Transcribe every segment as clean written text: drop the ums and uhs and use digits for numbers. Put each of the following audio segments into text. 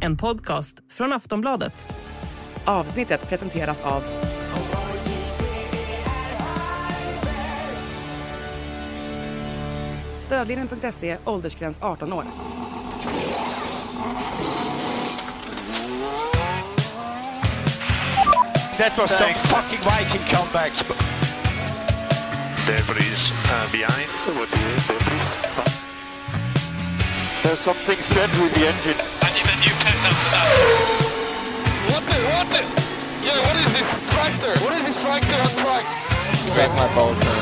en podcast från Aftonbladet. Avsnittet presenteras av Stödlinjen.se, åldersgräns 18 år. That was some fucking Viking comeback. Debris behind. There's something strange with the engine. And you said you picked up that. What the? Yeah, what is this tractor? What is this tractor on track? Set my balls on.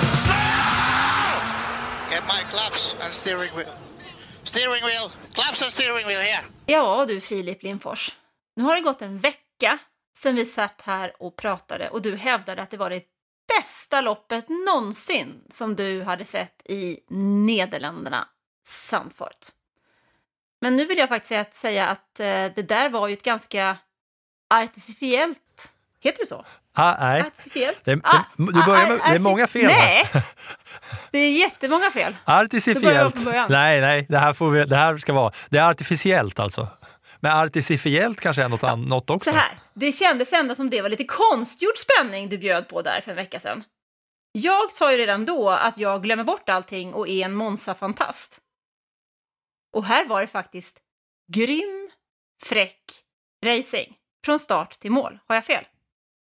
Get my claps and steering wheel. Steering wheel. Claps and steering wheel here. Ja du Filip Lindfors, nu har det gått en vecka sedan vi satt här och pratade och du hävdade att det var det bästa loppet någonsin som du hade sett i Nederländerna, Zandvoort. Men nu vill jag faktiskt säga att det där var ju ett ganska artificiellt, heter det så? Nej. Artificiellt? Du börjar med, det är många fel. Nej, det är jättemånga fel. Artificiellt. Nej, det här ska vara. Det är artificiellt alltså. Men artificiellt kanske är något också. Så här, det kändes ändå som det var lite konstgjord spänning du bjöd på där för en vecka sedan. Jag sa ju redan då att jag glömmer bort allting och är en Monza-fantast. Och här var det faktiskt grym, fräck racing. Från start till mål. Har jag fel?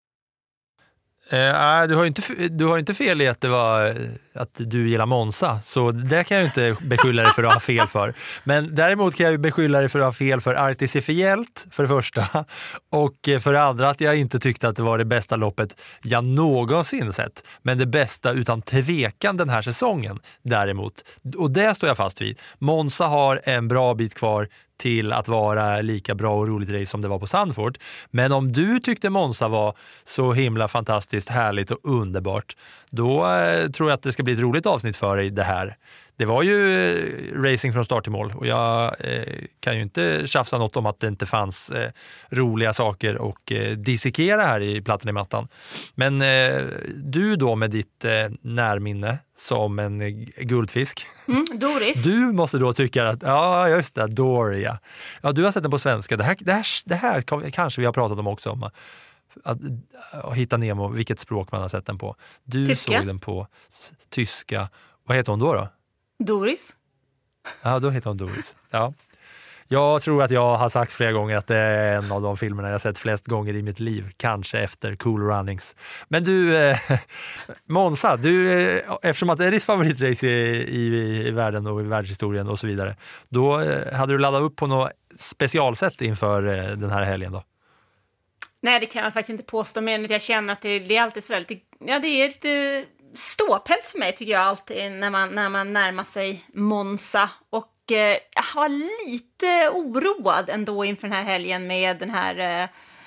Du har inte fel i att det var att du gillar Monza, så det kan jag inte beskylla dig för att ha fel för. Men däremot kan jag ju beskylla dig för att ha fel för artificiellt för det första, och för det andra att jag inte tyckte att det var det bästa loppet jag någonsin sett, men det bästa utan tvekan den här säsongen däremot. Och det står jag fast vid. Monza har en bra bit kvar till att vara lika bra och roligt race som det var på Zandvoort. Men om du tyckte Monza var så himla fantastiskt härligt och underbart, då tror jag att det ska bli ett roligt avsnitt för dig det här. Det var ju racing från start till mål och jag kan ju inte tjafsa något om att det inte fanns roliga saker och dissekera här i plattan i mattan. Men du då med ditt närminne som en guldfisk. Doris. Du måste då tycka att, ja just det, Doria. Ja, du har sett den på svenska. Det här kanske vi har pratat om också, om att hitta Nemo, vilket språk man har sett den på. Du tyska. Såg den på tyska. Vad heter hon då? Doris. Ja, då heter hon Doris. Ja. Jag tror att jag har sagt flera gånger att det är en av de filmerna jag sett flest gånger i mitt liv. Kanske efter Cool Runnings. Men du, Monza, eftersom att det är ditt favoritrace i världen och i världshistorien och så vidare, då hade du laddat upp på något specialsätt inför den här helgen då? Nej, det kan jag faktiskt inte påstå, men jag känner att det är alltid så lite, ja, det är lite ståpäls för mig tycker jag alltid när man närmar sig Monza. Och jag var lite oroad ändå inför den här helgen med den här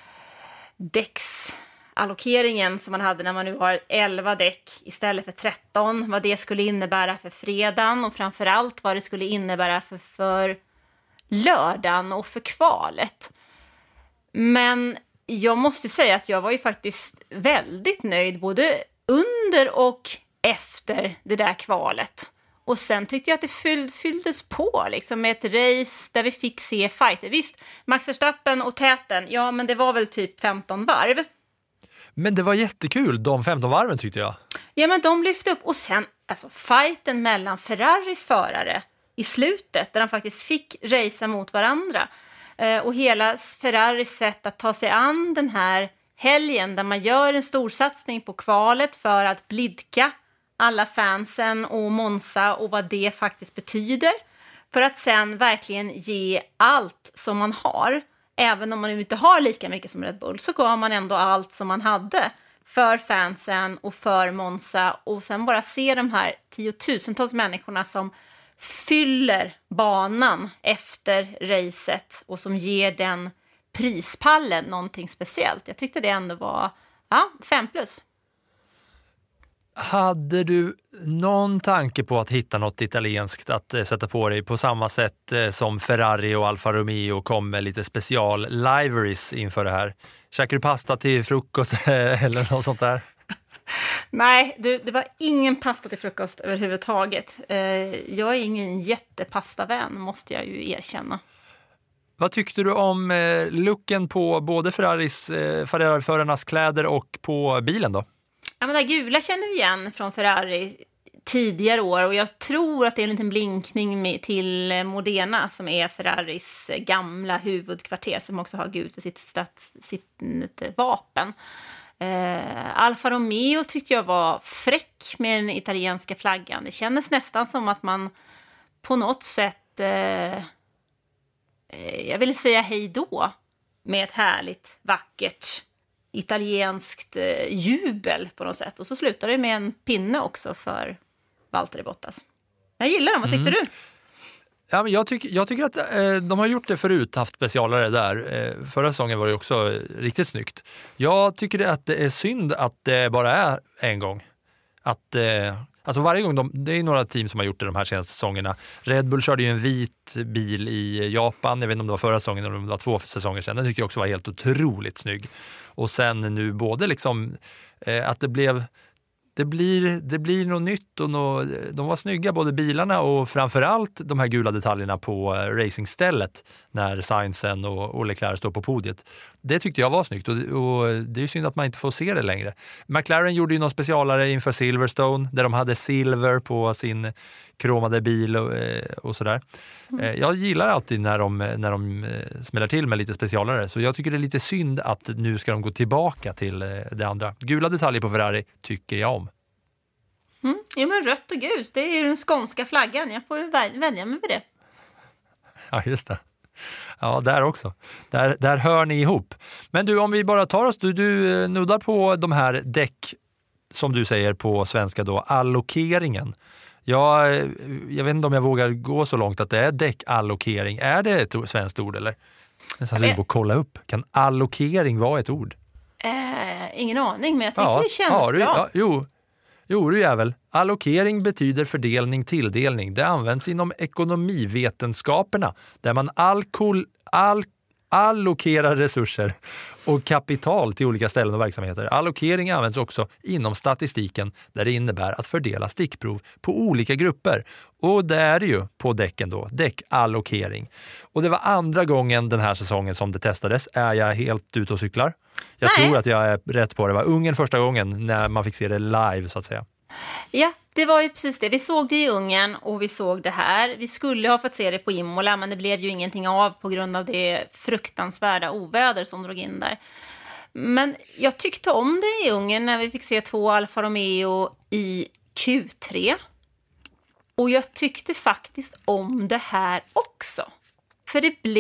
däcksallokeringen som man hade när man nu har 11 däck istället för 13. Vad det skulle innebära för fredagen och framförallt vad det skulle innebära för lördagen och för kvalet. Men jag måste säga att jag var ju faktiskt väldigt nöjd både under och efter det där kvalet. Och sen tyckte jag att det fylldes på liksom, med ett race där vi fick se fighter. Visst, Max Verstappen och täten, ja men det var väl typ 15 varv. Men det var jättekul, de 15 varven tyckte jag. Ja, men de lyfte upp och sen, alltså fighten mellan Ferraris förare i slutet där de faktiskt fick racea mot varandra. Och hela Ferraris sätt att ta sig an den här helgen där man gör en stor satsning på kvalet för att blidka alla fansen och Monza och vad det faktiskt betyder. För att sen verkligen ge allt som man har. Även om man inte har lika mycket som Red Bull så gav man ändå allt som man hade för fansen och för Monza. Och sen bara se de här tiotusentals människorna som fyller banan efter racet och som ger den prispallen någonting speciellt. Jag tyckte det ändå var 5+. Hade du någon tanke på att hitta något italienskt att sätta på dig på samma sätt som Ferrari och Alfa Romeo kom med lite special liveries inför det här? Käkade du pasta till frukost eller något sånt där? Nej, det var ingen pasta till frukost överhuvudtaget. Jag är ingen jättepastavän, måste jag ju erkänna. Vad tyckte du om looken på både Ferrari-förarnas kläder och på bilen då? Ja, men det gula känner vi igen från Ferrari tidigare år och jag tror att det är en liten blinkning till Modena som är Ferraris gamla huvudkvarter som också har gult i sitt vapen. Alfa Romeo tyckte jag var fräck med den italienska flaggan. Det kändes nästan som att man på något sätt, jag vill säga hej då, med ett härligt, vackert italienskt jubel på något sätt. Och så slutade det med en pinne också för Valtteri Bottas. Jag gillar dem, vad tyckte du? Ja, men jag tycker att de har gjort det förut, haft specialare där. Förra säsongen var det också riktigt snyggt. Jag tycker att det är synd att det bara är en gång. Alltså varje gång, det är några team som har gjort det de här senaste säsongerna. Red Bull körde ju en vit bil i Japan, jag vet inte om det var förra säsongen eller om det var 2 säsonger sedan. Den tycker jag också var helt otroligt snygg. Och sen nu både liksom att det blir något nytt och de var snygga, både bilarna och framförallt de här gula detaljerna på racingstället när Sainzen och Leclerc står på podiet. Det tyckte jag var snyggt och det är ju synd att man inte får se det längre. McLaren gjorde ju någon specialare inför Silverstone där de hade silver på sin kromade bil och sådär. Jag gillar alltid när de smäller till med lite specialare, så jag tycker det är lite synd att nu ska de gå tillbaka till det andra. Gula detaljer på Ferrari tycker jag om. Ja, men rött och gult, det är ju den skånska flaggan. Jag får ju vänja mig vid det. Ja, just det. Ja, där också. Där hör ni ihop. Men du, om vi bara tar oss, du nuddar på de här däck, som du säger på svenska då, allokeringen. Jag vet inte om jag vågar gå så långt att det är däckallokering. Är det ett svenskt ord eller? Jag vill bara kolla upp. Kan allokering vara ett ord? Ingen aning, men jag tycker det känns bra. Jo, du jävel. Allokering betyder fördelning, tilldelning. Det används inom ekonomivetenskaperna där man allokerar resurser och kapital till olika ställen och verksamheter. Allokering används också inom statistiken där det innebär att fördela stickprov på olika grupper. Och det är det ju på däcken då, däckallokering. Och det var andra gången den här säsongen som det testades. Är jag helt ute och cyklar? Jag tror att jag är rätt på det. Det var Ungern första gången när man fick se det live så att säga. Ja, det var ju precis det. Vi såg det i Ungern och vi såg det här. Vi skulle ha fått se det på Imola, men det blev ju ingenting av på grund av det fruktansvärda oväder som drog in där. Men jag tyckte om det i Ungern när vi fick se 2 Alfa Romeo i Q3. Och jag tyckte faktiskt om det här också. För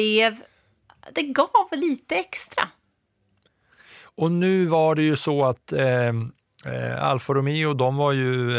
det gav lite extra. Och nu var det ju så att Alfa Romeo, de var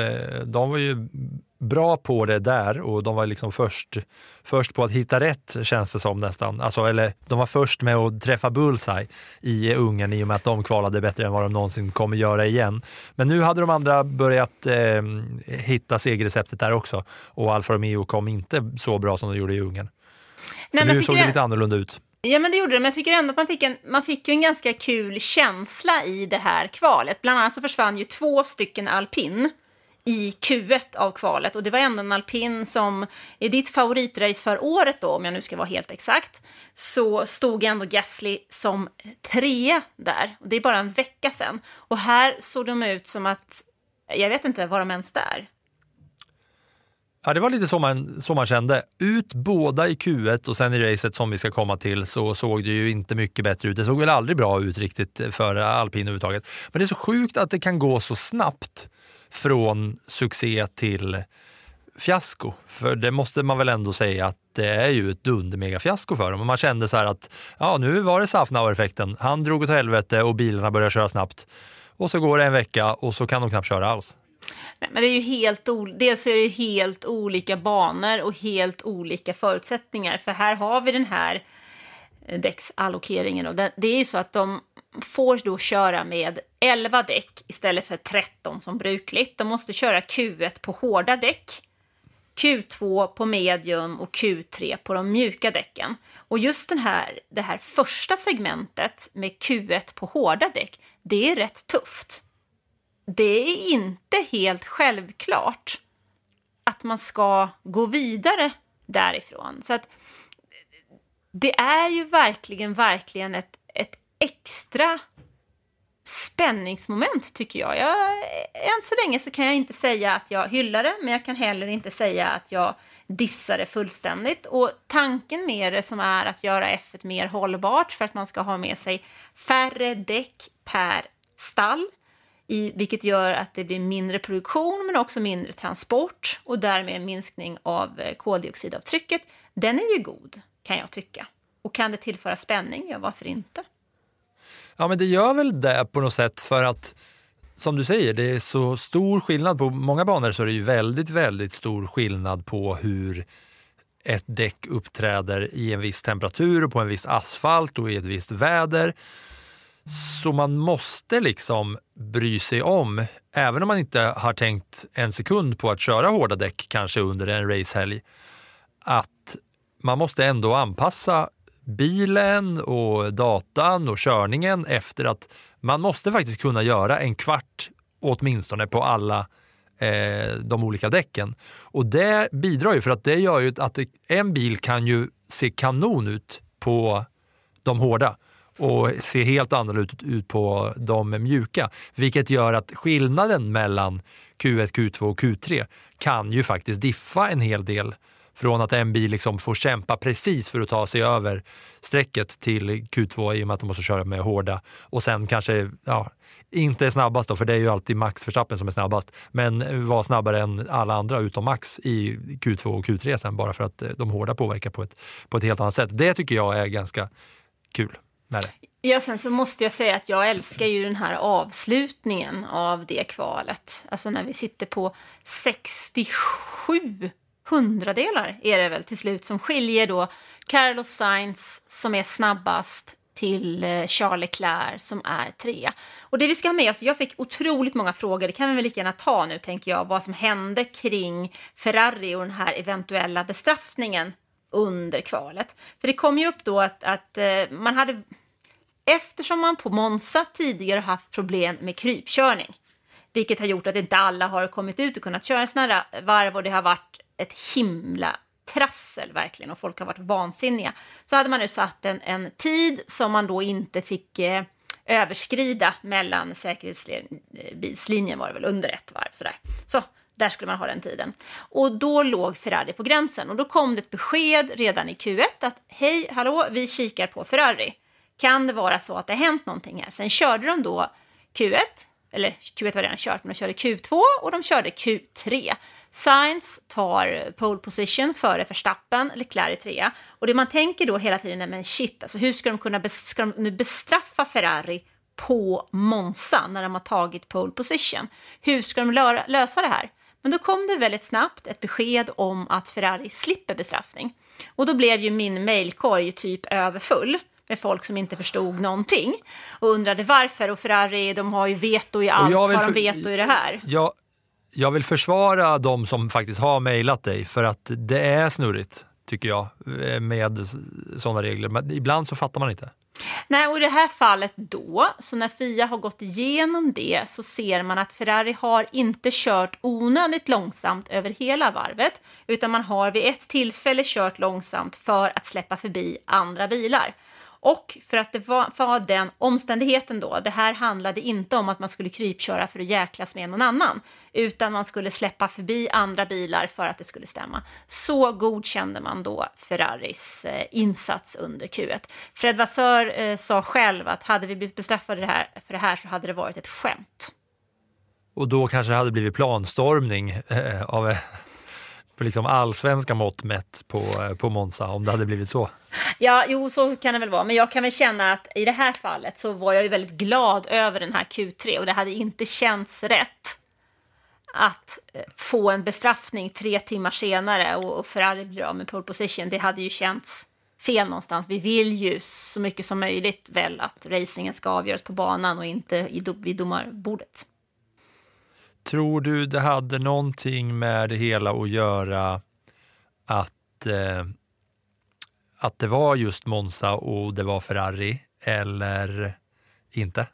ju bra på det där och de var liksom först på att hitta rätt, känns det som nästan. Alltså, eller de var först med att träffa bullseye i Ungern i och med att de kvalade bättre än vad de någonsin kommer göra igen. Men nu hade de andra börjat hitta segerreceptet där också och Alfa Romeo kom inte så bra som de gjorde i Ungern. Nu såg det lite annorlunda ut. Ja, men det gjorde det. Men jag tycker ändå att man fick ju en ganska kul känsla i det här kvalet. Bland annat så försvann ju 2 stycken alpin i Q1 av kvalet. Och det var ändå en alpin som är ditt favoritrace för året då, om jag nu ska vara helt exakt. Så stod ändå Gasly som 3 där. Och det är bara en vecka sedan. Och här såg de ut som att, jag vet inte, var de ens där? Ja, det var lite så man kände. Ut båda i Q1 och sen i racet som vi ska komma till så såg det ju inte mycket bättre ut. Det såg väl aldrig bra ut riktigt för alpin överhuvudtaget. Men det är så sjukt att det kan gå så snabbt från succé till fiasko. För det måste man väl ändå säga att det är ju ett dundermegafiasko för dem. Och man kände så här att nu var det Safnauer-effekten. Han drog åt helvete och bilarna började köra snabbt. Och så går det en vecka och så kan de knappt köra alls. Nej, men det är ju dels är det helt olika banor och helt olika förutsättningar. För här har vi den här däcksallokeringen. Och det är ju så att de får då köra med 11 däck istället för 13 som brukligt. De måste köra Q1 på hårda däck, Q2 på medium och Q3 på de mjuka däcken. Och just det här första segmentet med Q1 på hårda däck, det är rätt tufft. Det är inte helt självklart att man ska gå vidare därifrån. Så att det är ju verkligen ett extra spänningsmoment tycker jag. Än så länge så kan jag inte säga att jag hyllar det, men jag kan heller inte säga att jag dissar det fullständigt. Och tanken med det som är att göra F1 mer hållbart för att man ska ha med sig färre däck per stall, vilket gör att det blir mindre produktion men också mindre transport och därmed en minskning av koldioxidavtrycket. Den är ju god, kan jag tycka. Och kan det tillföra spänning? Ja, varför inte? Ja, men det gör väl det på något sätt för att, som du säger, det är så stor skillnad på många banor, så är det ju väldigt, väldigt stor skillnad på hur ett däck uppträder i en viss temperatur och på en viss asfalt och i ett visst väder. Så man måste liksom bry sig om, även om man inte har tänkt en sekund på att köra hårda däck kanske under en racehelg, att man måste ändå anpassa bilen och datan och körningen efter att man måste faktiskt kunna göra en kvart åtminstone på alla de olika däcken. Och det bidrar ju, för att det gör ju att en bil kan ju se kanon ut på de hårda och se helt annorlunda ut på de mjuka. Vilket gör att skillnaden mellan Q1, Q2 och Q3 kan ju faktiskt diffa en hel del. Från att en bil liksom får kämpa precis för att ta sig över sträcket till Q2 i och med att de måste köra med hårda. Och sen kanske, inte är snabbast då, för det är ju alltid Max Verstappen som är snabbast. Men var snabbare än alla andra utom Max i Q2 och Q3 sen, bara för att de hårda påverkar på ett helt annat sätt. Det tycker jag är ganska kul med det. Ja, sen så måste jag säga att jag älskar ju den här avslutningen av det kvalet. Alltså när vi sitter på 67 hundradelar är det väl till slut som skiljer då Carlos Sainz som är snabbast till Charles Leclerc som är 3. Och det vi ska ha med oss, jag fick otroligt många frågor, det kan vi väl lika gärna ta nu tänker jag, vad som hände kring Ferrari och den här eventuella bestraffningen under kvalet. För det kom ju upp då att man hade, eftersom man på Monza tidigare haft problem med krypkörning, vilket har gjort att inte alla har kommit ut och kunnat köra sådana varv och det har varit ett himla trassel verkligen och folk har varit vansinniga, så hade man nu satt en tid som man då inte fick överskrida mellan säkerhetsbilslinjen, var det väl, under ett varv sådär. Så där skulle man ha den tiden. Och då låg Ferrari på gränsen och då kom det ett besked redan i Q1 att hej, hallå, vi kikar på Ferrari. Kan det vara så att det har hänt någonting här? Sen körde de då Q1, eller Q1 var redan kört, men de körde Q2 och de körde Q3. Sainz tar pole position före Verstappen, Leclerc 3. Och det man tänker då hela tiden är, men shit, alltså hur ska de kunna ska de nu bestraffa Ferrari på Monza när de har tagit pole position? Hur ska de lösa det här? Men då kom det väldigt snabbt ett besked om att Ferrari slipper bestraffning. Och då blev ju min mailkorg typ överfull med folk som inte förstod någonting och undrade varför. Och Ferrari, de har ju veto i allt, har de veto i det här? Jag vill försvara de som faktiskt har mejlat dig, för att det är snurrigt tycker jag med sådana regler. Men ibland så fattar man inte. Nej, och i det här fallet då, så när FIA har gått igenom det så ser man att Ferrari har inte kört onödigt långsamt över hela varvet, utan man har vid ett tillfälle kört långsamt för att släppa förbi andra bilar. Och för att det var den omständigheten då, det här handlade inte om att man skulle krypköra för att jäklas med någon annan, utan man skulle släppa förbi andra bilar för att det skulle stämma. Så godkände man då Ferraris insats under Q1. Fred Vasseur sa själv att hade vi blivit bestraffade för det här så hade det varit ett skämt. Och då kanske det hade blivit planstormning av på liksom allsvenska mått mätt på Monza, om det hade blivit så. Ja, jo, så kan det väl vara. Men jag kan väl känna att i det här fallet så var jag ju väldigt glad över den här Q3 och det hade inte känts rätt att få en bestraffning 3 timmar senare och Ferrari blir av med pole position. Det hade ju känts fel någonstans. Vi vill ju så mycket som möjligt väl att racingen ska avgöras på banan och inte vid domarbordet. Tror du det hade någonting med det hela att göra att det var just Monza och det var Ferrari, eller inte?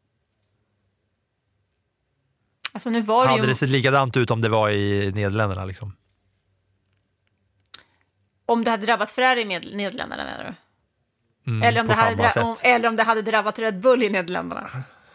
Alltså nu var det hade det sett likadant ut om det var i Nederländerna liksom? Om det hade drabbat Ferrari med Nederländerna, menar du? eller, om på det hade samma sätt. eller om det hade drabbat Red Bull i Nederländerna.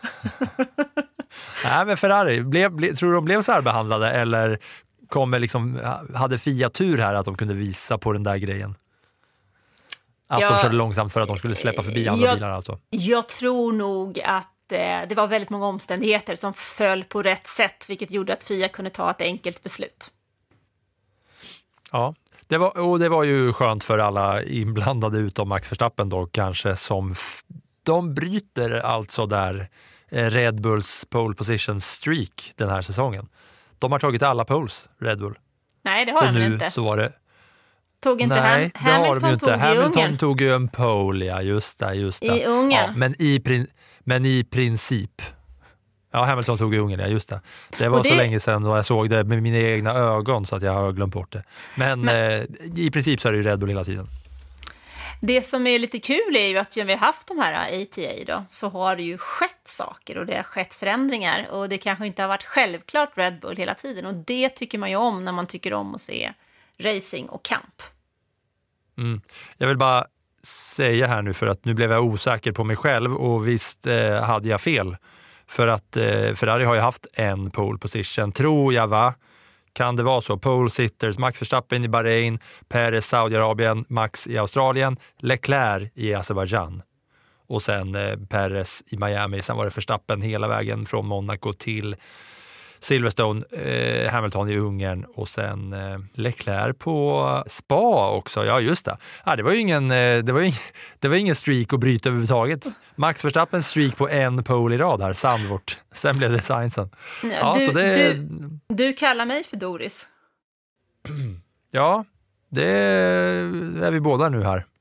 Nej, men Ferrari, tror du de blev särbehandlade eller hade Fiat tur här att de kunde visa på den där grejen? Att de körde långsamt för att de skulle släppa förbi andra bilar alltså? Jag tror nog att det var väldigt många omständigheter som föll på rätt sätt, vilket gjorde att Fiat kunde ta ett enkelt beslut. Ja, det var ju skönt för alla inblandade utom Max Verstappen då kanske, som de bryter alltså där Red Bulls pole position streak den här säsongen. De har tagit alla poles, Red Bull. Nej, det har de inte. Så var det. Tog inte Nej, Hamilton tog Hamilton tog ju en pole, ja, just det. I Ungern. Ja, men i princip. Ja, Hamilton tog i Ungern, ja, just det. Det var så länge sedan och jag såg det med mina egna ögon så att jag har glömt bort det. Men i princip så är det ju Red Bull hela tiden. Det som är lite kul är ju att när vi har haft de här ATA då, så har det ju skett saker och det har skett förändringar och det kanske inte har varit självklart Red Bull hela tiden och det tycker man ju om när man tycker om att se racing och kamp. Jag vill bara säga här nu, för att nu blev jag osäker på mig själv och visst hade jag fel. För att Ferrari har ju haft en pole position, tror jag, va? Kan det vara så? Pole sitters, Max Verstappen i Bahrain, Perez Saudiarabien, Max i Australien, Leclerc i Azerbaijan. Och sen Perez i Miami, sen var det Verstappen hela vägen från Monaco till Silverstone, Hamilton i Ungern och sen Leclerc på Spa också. Ja, just det. Det var ju ingen streak att bryta överhuvudtaget. Max Verstappens streak på en pole i rad här, Sandvort. Sen blev det Sainzen. Ja, du kallar mig för Doris. Ja, det är vi båda nu här.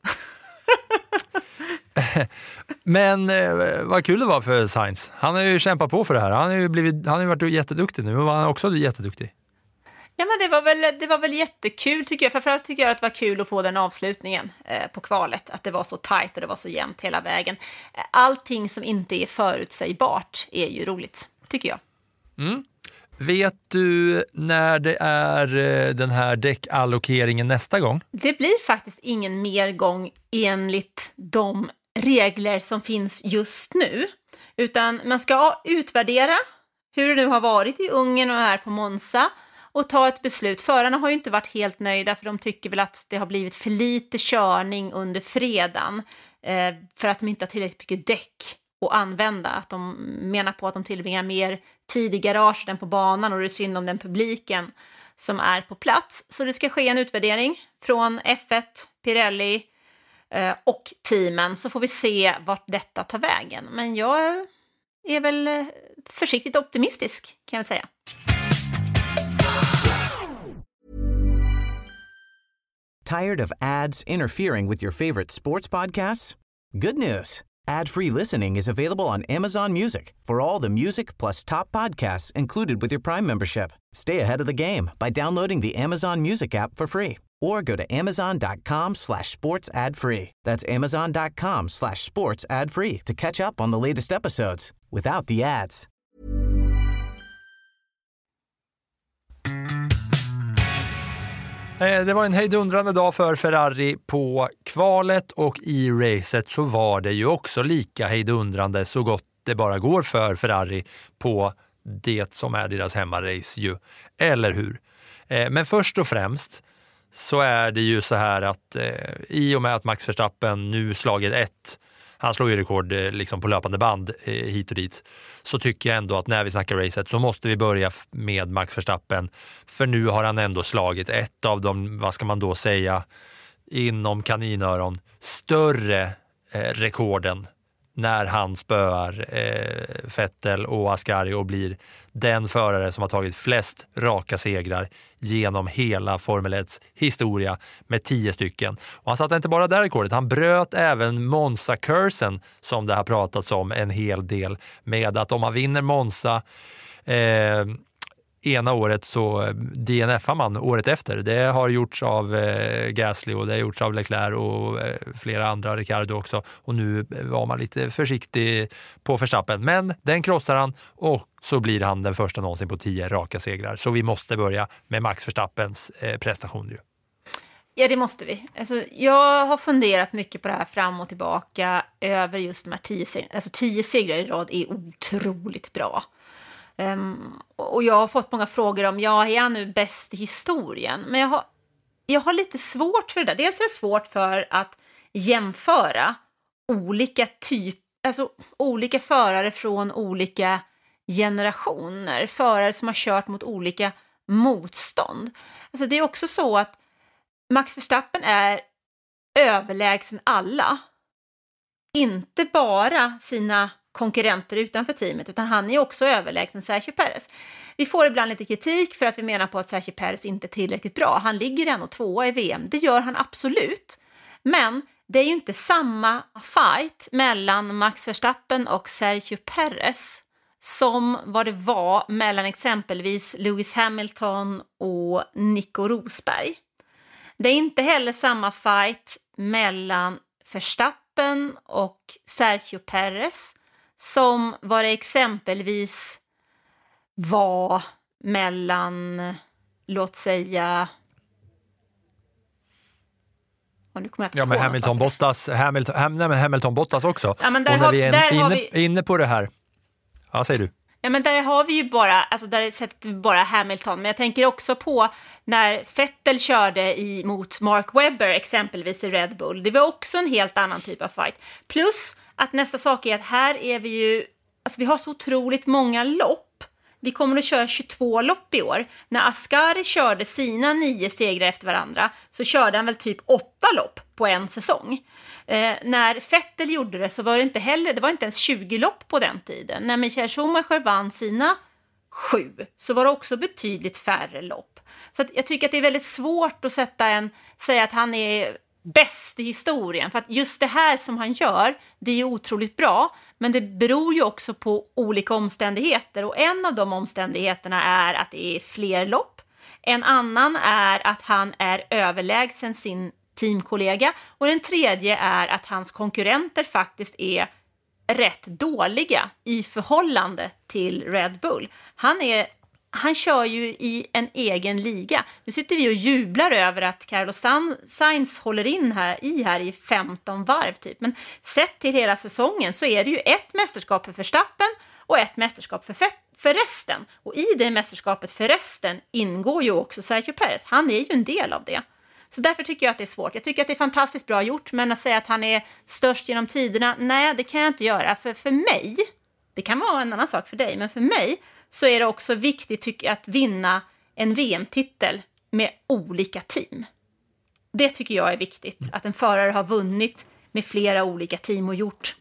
Men vad kul det var för Sainz. Han har ju kämpat på för det här. Han har ju varit jätteduktig nu och han är också jätteduktig. Ja, men det var väl jättekul tycker jag. Framförallt tycker jag att det var kul att få den avslutningen på kvalet. Att det var så tajt och det var så jämnt hela vägen. Allting som inte är förutsägbart är ju roligt, tycker jag. Vet du när det är den här däckallokeringen nästa gång? Det blir faktiskt ingen mer gång enligt de regler som finns just nu. Utan man ska utvärdera hur det nu har varit i Ungern och här på Monza och ta ett beslut. Förarna har ju inte varit helt nöjda för de tycker väl att det har blivit för lite körning under fredagen för att de inte har tillräckligt mycket däck att använda. Att de menar på att de tillbringar mer tid i garaget än på banan och det är synd om den publiken som är på plats. Så det ska ske en utvärdering från F1, Pirelli och teamen, så får vi se vart detta tar vägen. Men jag är väl försiktigt optimistisk, kan jag säga. Tired of ads interfering with your favorite sports podcasts? Good news. Ad-free listening is available on Amazon Music for all the music plus top podcasts included with your Prime membership. Stay ahead of the game by downloading the Amazon Music app for free or go to amazon.com/sports ad free. That's amazon.com/sports ad free to catch up on the latest episodes without the ads. Det var en hejdundrande dag för Ferrari på kvalet och i racet så var det ju också lika hejdundrande så gott det bara går för Ferrari på det som är deras hemmarace ju, eller hur? Men först och främst så är det ju så här att i och med att Max Verstappen nu slagit han slår ju rekord liksom på löpande band hit och dit, så tycker jag ändå att när vi snackar racet så måste vi börja med Max Verstappen, för nu har han ändå slagit ett av de, vad ska man då säga, inom kaninöron större rekorden när han spöar Vettel och Ascari och blir den förare som har tagit flest raka segrar genom hela Formel 1:s historia med 10 stycken. Och han satte inte bara där rekordet, han bröt även Monza-cursen som det har pratats om en hel del, med att om man vinner Monza ena året så DNFar man året efter. Det har gjorts av Gasly och det har gjorts av Leclerc och flera andra, Ricardo också. Och nu var man lite försiktig på Verstappen. Men den krossar han och så blir han den första någonsin på 10 raka segrar. Så vi måste börja med Max Verstappens prestation ju. Ja, det måste vi. Alltså, jag har funderat mycket på det här fram och tillbaka över just de här 10 segrarna. Alltså 10 segrar i rad är otroligt bra. Och jag har fått många frågor om, är han nu bäst i historien? Men jag har lite svårt för det där. Dels är det svårt för att jämföra olika förare från olika generationer. Förare som har kört mot olika motstånd. Alltså det är också så att Max Verstappen är överlägsen alla. Inte bara sina konkurrenter utanför teamet, utan han är också överlägsen Sergio Perez. Vi får ibland lite kritik för att vi menar på att Sergio Perez inte är tillräckligt bra. Han ligger 1 och 2 i VM, det gör han absolut. Men det är ju inte samma fight mellan Max Verstappen och Sergio Perez som vad det var mellan exempelvis Lewis Hamilton och Nico Rosberg. Det är inte heller samma fight mellan Verstappen och Sergio Perez som vad det exempelvis var mellan, låt säga... men Hamilton Bottas också. Ja, men och när vi är inne på det här. Ja, säger du. Ja, men där har vi ju bara, alltså där sätter vi bara Hamilton. Men jag tänker också på när Vettel körde mot Mark Webber exempelvis i Red Bull. Det var också en helt annan typ av fight. Plus att nästa sak är att här är vi ju, alltså vi har så otroligt många lopp. Vi kommer att köra 22 lopp i år. När Ascari körde sina 9 segrar efter varandra så körde han väl typ 8 lopp på en säsong. När Vettel gjorde det så var det inte ens 20 lopp på den tiden. När Michael Schumacher vann sina 7 så var det också betydligt färre lopp. Så att jag tycker att det är väldigt svårt att säga att han är bäst i historien. För att just det här som han gör, det är otroligt bra. Men det beror ju också på olika omständigheter. Och en av de omständigheterna är att det är fler lopp. En annan är att han är överlägsen sin teamkollega. Och den tredje är att hans konkurrenter faktiskt är rätt dåliga i förhållande till Red Bull. Han kör ju i en egen liga. Nu sitter vi och jublar över att Carlos Sainz håller in här i 15 varv typ. Men sett till hela säsongen så är det ju ett mästerskap för Verstappen och ett mästerskap för resten. Och i det mästerskapet för resten ingår ju också Sergio Perez. Han är ju en del av det. Så därför tycker jag att det är svårt. Jag tycker att det är fantastiskt bra gjort, men att säga att han är störst genom tiderna, nej, det kan jag inte göra. För mig, det kan vara en annan sak för dig, men för mig så är det också viktigt tycker jag, att vinna en VM-titel med olika team. Det tycker jag är viktigt, att en förare har vunnit med flera olika team och gjort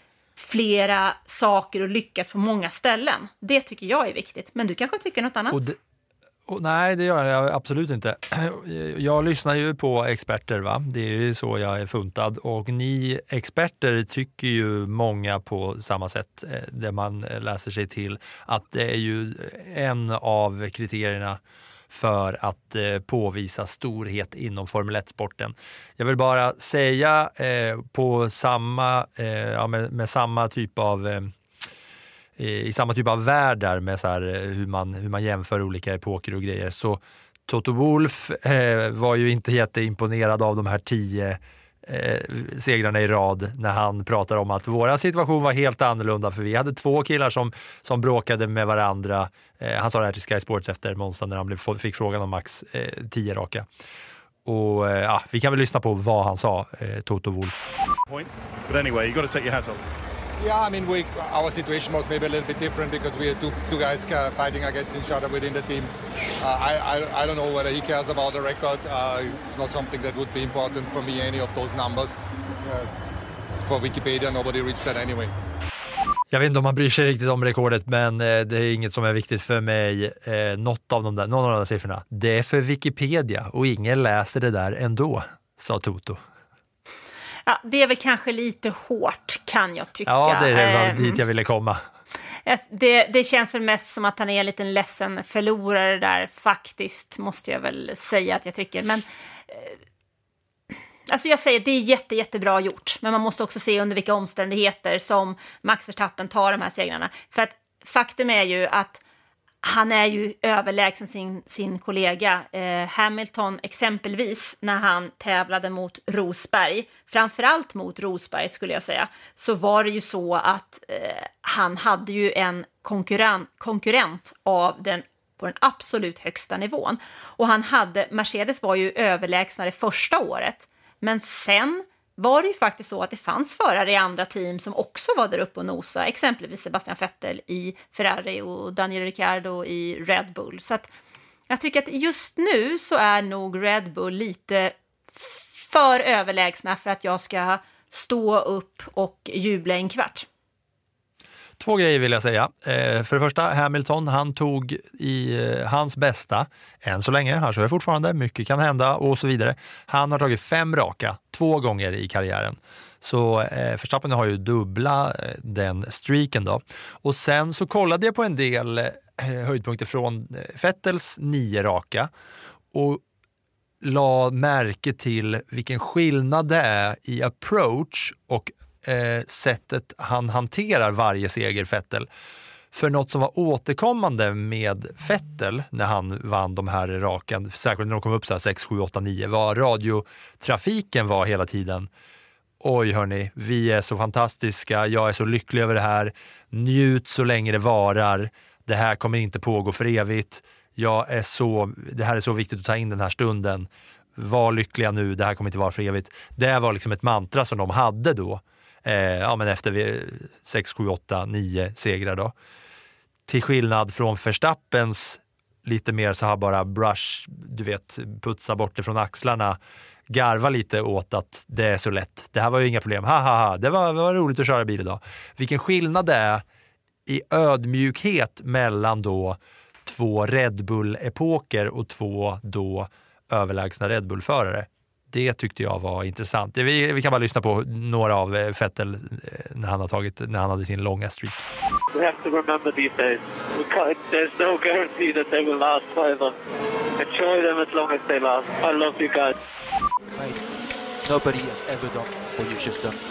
flera saker och lyckats på många ställen. Det tycker jag är viktigt, men du kanske tycker något annat? Nej, det gör jag absolut inte. Jag lyssnar ju på experter, va? Det är ju så jag är funtad. Och ni experter tycker ju många på samma sätt, där man läser sig till att det är ju en av kriterierna för att påvisa storhet inom Formel 1-sporten. Jag vill bara säga på samma, med samma typ av... i samma typ av värld där med så här, hur man jämför olika epoker och grejer, så Toto Wolff var ju inte jätteimponerad av de här 10 segrarna i rad när han pratar om att våra situation var helt annorlunda, för vi hade 2 killar som bråkade med varandra. Han sa det här till Sky Sports efter Monza när han fick frågan om max 10 raka. Och vi kan väl lyssna på vad han sa, Toto Wolff. But anyway, you got to take your hat off. Yeah, I mean, our situation was maybe a little bit different because we had two guys fighting against each other within the team. I don't know whether he cares about the record. It's not something that would be important for me, any of those numbers. For Wikipedia, nobody reads that anyway. Jag vet inte om man bryr sig riktigt om rekordet, men det är inget som är viktigt för mig. Någon av de där siffrorna. Det är för Wikipedia och ingen läser det där ändå, sa Toto. Ja, det är väl kanske lite hårt, kan jag tycka. Ja, det är dit jag ville komma. Det känns väl mest som att han är en liten ledsen förlorare där, faktiskt, måste jag väl säga att jag tycker. Men alltså jag säger, det är jättebra gjort. Men man måste också se under vilka omständigheter som Max Verstappen tar de här segrarna. För att faktum är ju att han är ju överlägsen sin kollega. Hamilton exempelvis, när han tävlade mot Rosberg, framförallt mot Rosberg skulle jag säga, så var det ju så att han hade ju en konkurrent på den absolut högsta nivån. Och Mercedes var ju överlägsnare första året, men sen var det ju faktiskt så att det fanns förare i andra team som också var där uppe och nosa, exempelvis Sebastian Vettel i Ferrari och Daniel Ricciardo i Red Bull. Så att jag tycker att just nu så är nog Red Bull lite för överlägsna för att jag ska stå upp och jubla en kvart. 2 grejer vill jag säga. För det första, Hamilton, han tog i hans bästa än så länge. Han kör fortfarande, mycket kan hända och så vidare. Han har tagit 5 raka 2 gånger i karriären. Så Verstappen har ju dubbla den streaken då. Och sen så kollade jag på en del höjdpunkter från Vettels 9 raka och la märke till vilken skillnad det är i approach och sättet han hanterar varje seger Vettel. För något som var återkommande med Vettel när han vann de här raken, särskilt när de kom upp så här 6, 7, 8, 9, var radiotrafiken var hela tiden: oj hörni, vi är så fantastiska, jag är så lycklig över det här, njut så länge det varar, det här kommer inte pågå för evigt, det här är så viktigt att ta in den här stunden, var lyckliga nu, det här kommer inte vara för evigt. Det var liksom ett mantra som de hade då. Men efter 6, 7, 8, 9 segrar då. Till skillnad från Verstappens lite mer så här bara brush, du vet, putsa bort det från axlarna, garva lite åt att det är så lätt. Det här var ju inga problem. Det var roligt att köra bil idag. Vilken skillnad det är i ödmjukhet mellan då 2 Red Bull-epoker och 2 då överlägsna Red Bull-förare. Det tyckte jag var intressant. Vi kan bara lyssna på några av Vettel när han hade sin långa streak. We have to remember these days. There's no guarantee that they will last forever. Enjoy them as long as they last. I love you guys. Mate, nobody has ever done what you've just done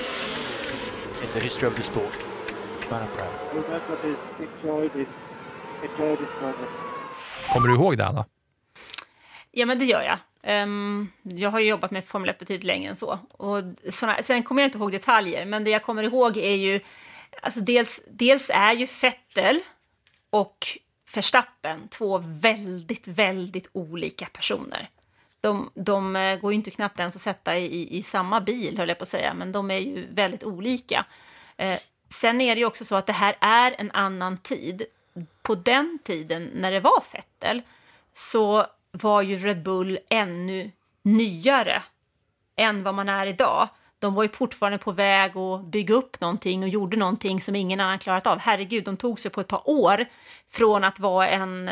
in the history of the sport. Man, I'm proud. Remember this. Enjoy this. Enjoy this moment. Kommer du ihåg det, Anna? Ja, men det gör jag. Jag har ju jobbat med Formel 1 betydligt längre än så. Och sen kommer jag inte ihåg detaljer, men det jag kommer ihåg är ju, alltså dels är ju Vettel och Verstappen 2 väldigt, väldigt olika personer. De går ju inte knappt ens att sätta i samma bil, höll jag på att säga, men de är ju väldigt olika. Sen är det ju också så att det här är en annan tid. På den tiden när det var Vettel så var ju Red Bull ännu nyare än vad man är idag. De var ju fortfarande på väg att bygga upp någonting och gjorde någonting som ingen annan klarat av. Herregud, de tog sig på ett par år från att vara en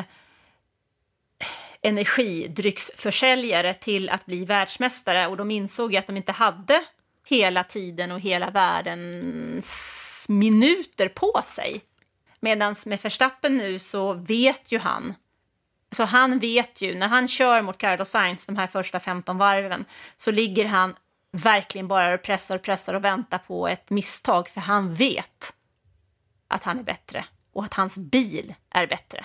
energidrycksförsäljare till att bli världsmästare, och de insåg ju att de inte hade hela tiden och hela världens minuter på sig. Medan med Verstappen nu så vet ju han. Så han vet ju, när han kör mot Carlos Sainz de här första 15 varven, så ligger han verkligen bara och pressar och väntar på ett misstag, för han vet att han är bättre och att hans bil är bättre.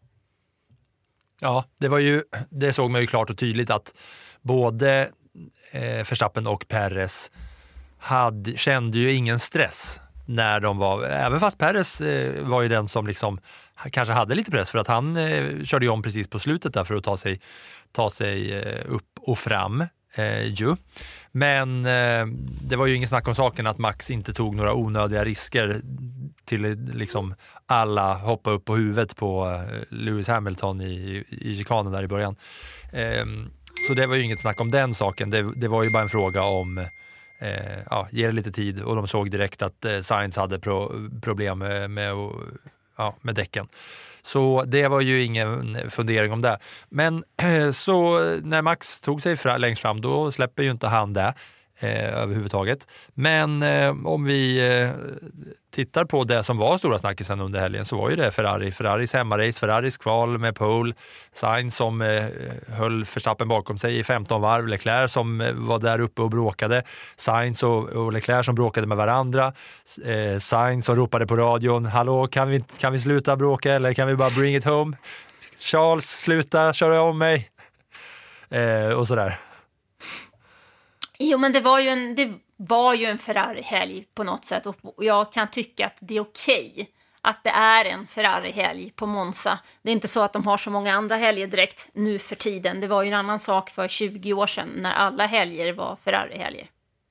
Ja, det såg man ju klart och tydligt att både Verstappen och Perez kände ju ingen stress när de var, även fast Perez var ju den som liksom kanske hade lite press, för att han körde ju om precis på slutet där för att ta sig upp och fram ju. Men det var ju ingen snack om saken att Max inte tog några onödiga risker till liksom alla hoppa upp på huvudet på Lewis Hamilton i chikanen där i början. Så det var ju inget snack om den saken. Det var ju bara en fråga om ge det lite tid, och de såg direkt att Sainz hade problem med däcken. Så det var ju ingen fundering om det. Men så när Max tog sig längst fram, då släpper ju inte han det. överhuvudtaget. Men om vi tittar på det som var stora snackisen under helgen, så var ju det Ferraris hemmarace, Ferraris kval med pole, Sainz som höll Verstappen bakom sig i 15 varv, Leclerc som var där uppe och bråkade, Sainz och Leclerc som bråkade med varandra, Sainz som ropade på radion, hallå, kan vi sluta bråka eller kan vi bara bring it home? Charles, sluta köra om mig. Och sådär. Jo, men det var ju en Ferrari-helg på något sätt, och jag kan tycka att det är okej att det är en Ferrari-helg på Monza. Det är inte så att de har så många andra helger direkt nu för tiden. Det var ju en annan sak för 20 år sedan när alla helger var Ferrari-helger.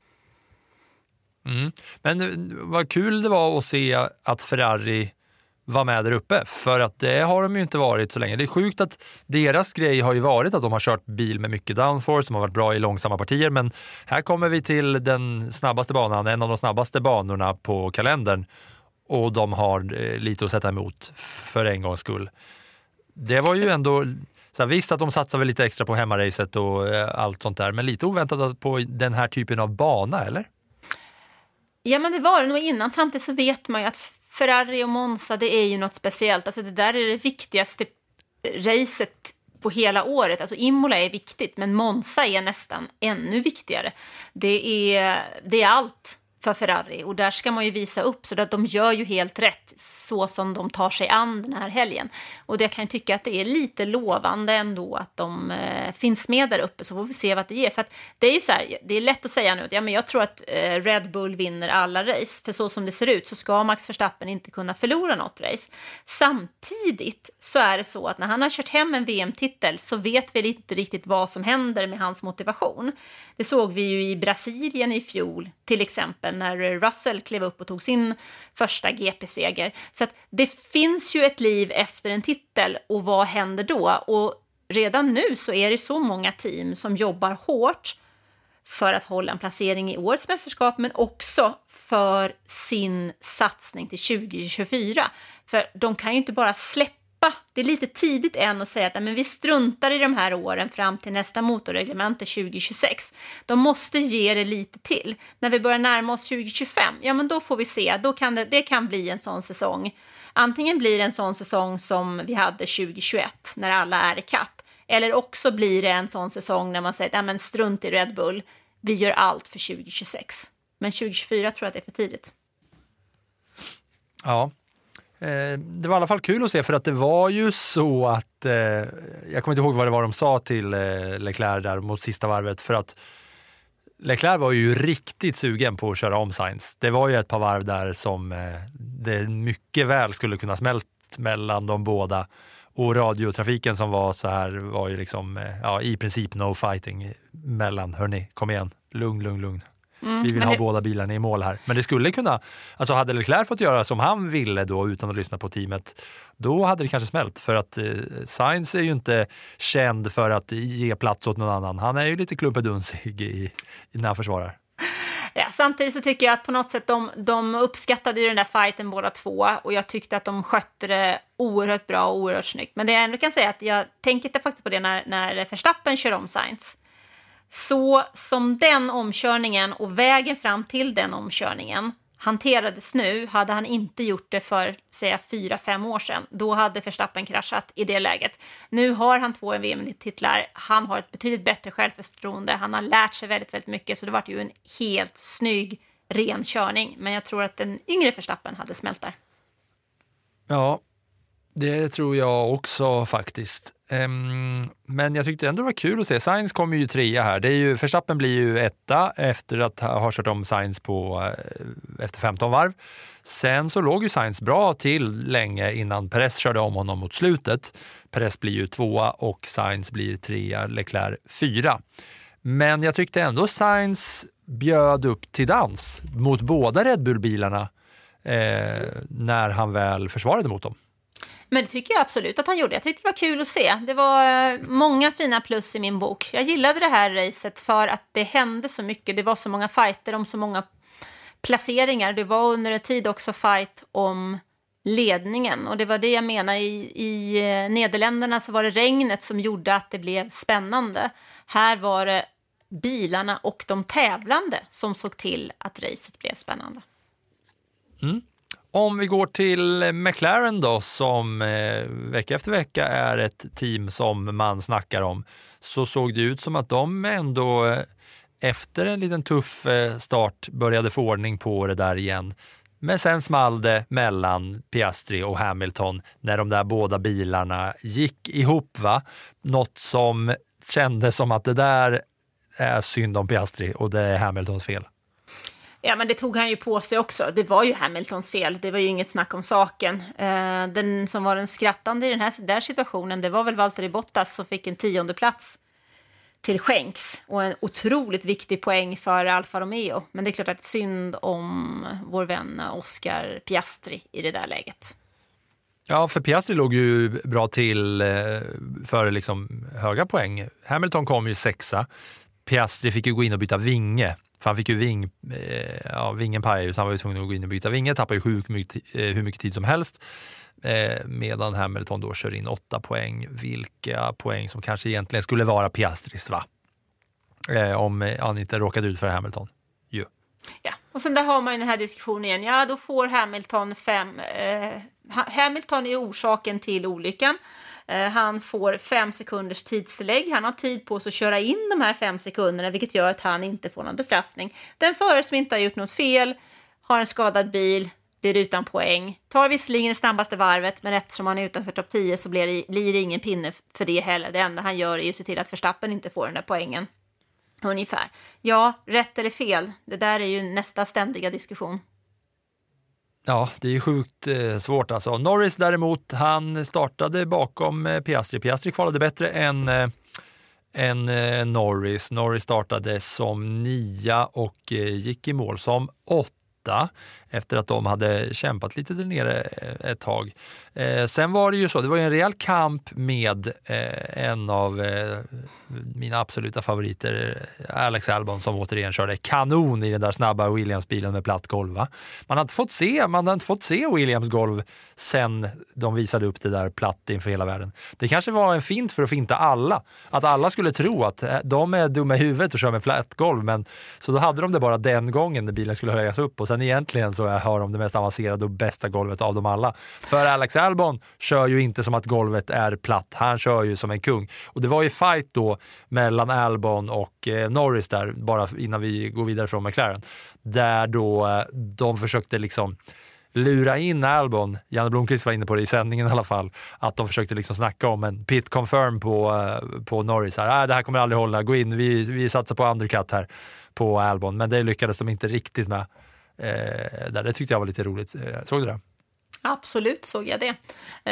Men vad kul det var att se att Ferrari var med där uppe, för att det har de ju inte varit så länge. Det är sjukt att deras grej har ju varit att de har kört bil med mycket downforce, de har varit bra i långsamma partier, men här kommer vi till den snabbaste banan, en av de snabbaste banorna på kalendern, och de har lite att sätta emot för en gångs skull. Det var ju ändå så här, visst att de satsar väl lite extra på hemmaracet och allt sånt där, men lite oväntat på den här typen av bana, eller? Ja, men det var det nog innan. Samtidigt så vet man ju att Ferrari och Monza, det är ju något speciellt. Alltså det där är det viktigaste racet på hela året. Alltså Imola är viktigt, men Monza är nästan ännu viktigare. Det är allt för Ferrari, och där ska man ju visa upp så att de gör ju helt rätt så som de tar sig an den här helgen. Och det kan jag tycka att det är lite lovande ändå att de finns med där uppe, så får vi se vad det ger. För att det är ju så här, det är lätt att säga nu att men jag tror att Red Bull vinner alla race, för så som det ser ut så ska Max Verstappen inte kunna förlora något race. Samtidigt så är det så att när han har kört hem en VM-titel så vet vi inte riktigt vad som händer med hans motivation. Det såg vi ju i Brasilien i fjol till exempel, när Russell klev upp och tog sin första GP-seger. Så att det finns ju ett liv efter en titel, och vad händer då? Och redan nu så är det så många team som jobbar hårt för att hålla en placering i årets mästerskap, men också för sin satsning till 2024. För de kan ju inte bara släppa. Det är lite tidigt än att säga att men vi struntar i de här åren fram till nästa motorreglement 2026. De måste ge det lite till. När vi börjar närma oss 2025, ja men då får vi se. Då kan det kan bli en sån säsong. Antingen blir det en sån säsong som vi hade 2021 när alla är i kapp. Eller också blir det en sån säsong när man säger att strunt i Red Bull. Vi gör allt för 2026. Men 2024 tror jag att det är för tidigt. Ja. Det var i alla fall kul att se, för att det var ju så att jag kommer inte ihåg vad det var de sa till Leclerc där mot sista varvet, för att Leclerc var ju riktigt sugen på att köra om Sainz. Det var ju ett par varv där som det mycket väl skulle kunna smält mellan de båda, och radiotrafiken som var så här var ju liksom i princip no fighting mellan, hörni, kom igen, lugn. Vi vill ha båda bilarna i mål här. Men det skulle kunna, alltså hade Leclerc fått göra som han ville då utan att lyssna på teamet, då hade det kanske smält. För att Sainz är ju inte känd för att ge plats åt någon annan. Han är ju lite klumpedunsig när han försvarar. Ja, samtidigt så tycker jag att på något sätt de uppskattade ju den där fighten båda två, och jag tyckte att de skötte det oerhört bra och oerhört snyggt. Men det jag ändå kan säga att jag tänker inte faktiskt på det när Verstappen kör om Sainz. Så som den omkörningen och vägen fram till den omkörningen hanterades nu, hade han inte gjort det för, säga 4-5 år sedan, då hade Verstappen kraschat i det läget. Nu har han 2 VM-titlar, han har ett betydligt bättre självförtroende, han har lärt sig väldigt, väldigt mycket, så det var ju en helt snygg, ren körning. Men jag tror att den yngre Verstappen hade smält där. Ja, det tror jag också faktiskt. Men jag tyckte ändå det var kul att se. Sainz kom ju 3 här. Det är ju, Verstappen blir ju 1 efter att ha kört om Sainz efter 15 varv. Sen så låg ju Sainz bra till länge innan Perez körde om honom mot slutet. Perez blir ju 2 och Sainz blir 3, Leclerc 4. Men jag tyckte ändå Sainz bjöd upp till dans mot båda Red Bull-bilarna när han väl försvarade mot dem. Men det tycker jag absolut att han gjorde. Jag tyckte det var kul att se. Det var många fina plus i min bok. Jag gillade det här racet för att det hände så mycket. Det var så många fighter om så många placeringar. Det var under en tid också fight om ledningen. Och det var det jag menar. I Nederländerna så var det regnet som gjorde att det blev spännande. Här var det bilarna och de tävlande som såg till att racet blev spännande. Om vi går till McLaren då, som vecka efter vecka är ett team som man snackar om, så såg det ut som att de ändå efter en liten tuff start började få ordning på det där igen. Men sen small det mellan Piastri och Hamilton när de där båda bilarna gick ihop, va? Något som kändes som att det där är synd om Piastri och det är Hamiltons fel. Ja, men det tog han ju på sig också. Det var ju Hamiltons fel. Det var ju inget snack om saken. Den som var den skrattande i den där situationen, det var väl Valtteri Bottas som fick en 10:e plats till skänks. Och en otroligt viktig poäng för Alfa Romeo. Men det är klart att det är synd om vår vän Oscar Piastri i det där läget. Ja, för Piastri låg ju bra till för liksom höga poäng. Hamilton kom ju 6:a. Piastri fick ju gå in och byta vinge. För han fick ju vingen pajade, så han var ju tvungen att gå in och byta vinge. Tappade ju hur mycket tid som helst. Medan Hamilton då kör in 8 poäng. Vilka poäng som kanske egentligen skulle vara Piastris, va? Om han inte råkade ut för Hamilton. Jo. Ja, och sen där har man ju den här diskussionen igen. Ja, då får Hamilton 5... Hamilton är orsaken till olyckan. Han får 5 sekunders tidstillägg. Han har tid på sig att köra in de här 5 sekunderna, vilket gör att han inte får någon bestraffning. Den förare som inte har gjort något fel, har en skadad bil, blir utan poäng. Tar visserligen det snabbaste varvet, men eftersom han är utanför topp 10 så blir det ingen pinne för det heller. Det enda han gör är ju se till att Verstappen inte får den där poängen. Ungefär. Ja, rätt eller fel. Det där är ju nästa ständiga diskussion. Ja, det är ju sjukt svårt alltså. Norris däremot, han startade bakom Piastri. Piastri kvalade bättre än Norris. Norris startade som 9 och gick i mål som 8 efter att de hade kämpat lite där nere ett tag. Sen var det ju så, det var ju en rejäl kamp med en av mina absoluta favoriter, Alex Albon, som återigen körde kanon i den där snabba Williams-bilen med platt golv. Va? Man har inte fått se Williams golv sen de visade upp det där platt inför hela världen. Det kanske var en fint för att finta alla. Att alla skulle tro att de är dumma i huvudet och kör med platt golv. Men, så då hade de det bara den gången när bilen skulle höjas upp. Och sen egentligen så har de det mest avancerade och bästa golvet av dem alla. För Alex Albon kör ju inte som att golvet är platt. Han kör ju som en kung. Och det var ju fight då mellan Albon och Norris där, bara innan vi går vidare från McLaren. Där då de försökte liksom lura in Albon. Janne Blomqvist var inne på det i sändningen i alla fall. Att de försökte liksom snacka om en pit confirm på Norris. Här. Det här kommer aldrig hålla. Gå in. Vi satsar på undercut här på Albon. Men det lyckades de inte riktigt med. Det tyckte jag var lite roligt. Såg du det? Absolut såg jag det.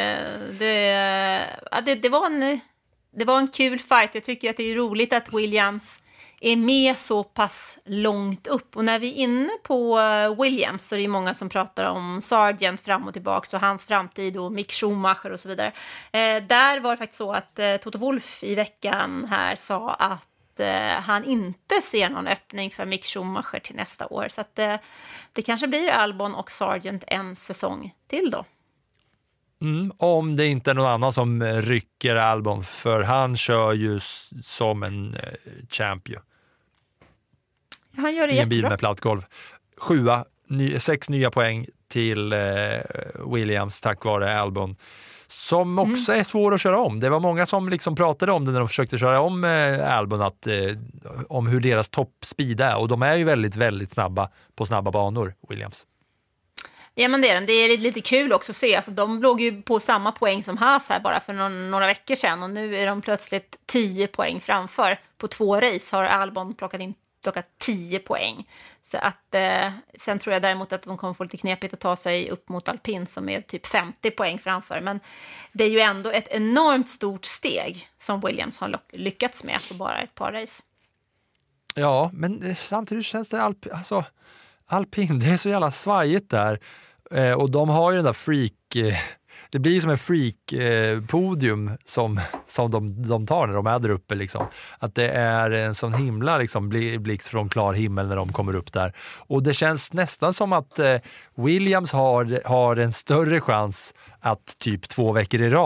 Det var en kul fight. Jag tycker att det är roligt att Williams är med så pass långt upp. Och när vi är inne på Williams så är det många som pratar om Sargent fram och tillbaka och hans framtid och Mick Schumacher och så vidare. Där var det faktiskt så att Toto Wolff i veckan här sa att han inte ser någon öppning för Mick Schumacher till nästa år. Så att det kanske blir Albon och Sargent en säsong till då. Om det inte är någon annan som rycker Albon, för han kör ju som en champion. Han gör det i en bil jättebra. med platt golv. 6 nya poäng till Williams tack vare Albon. Som också är svår att köra om. Det var många som liksom pratade om det när de försökte köra om Albon, om hur deras toppspeed är. Och de är ju väldigt, väldigt snabba på snabba banor, Williams. Ja, men det är de. Det är lite kul också att se. Alltså, de låg ju på samma poäng som Haas här bara för några veckor sedan. Och nu är de plötsligt 10 poäng framför. På 2 race har Albon plockat 10 poäng. Så att, sen tror jag däremot att de kommer få lite knepigt att ta sig upp mot Alpin som är typ 50 poäng framför. Men det är ju ändå ett enormt stort steg som Williams har lyckats med på bara ett par race. Ja, men samtidigt känns det Alpin, det är så jävla svajigt där. Och de har ju den där det blir ju som en freak-podium som de tar när de är där uppe. Liksom. Att det är en sån himla liksom, blixt från klar himmel när de kommer upp där. Och det känns nästan som att Williams har en större chans att typ 2 veckor i rad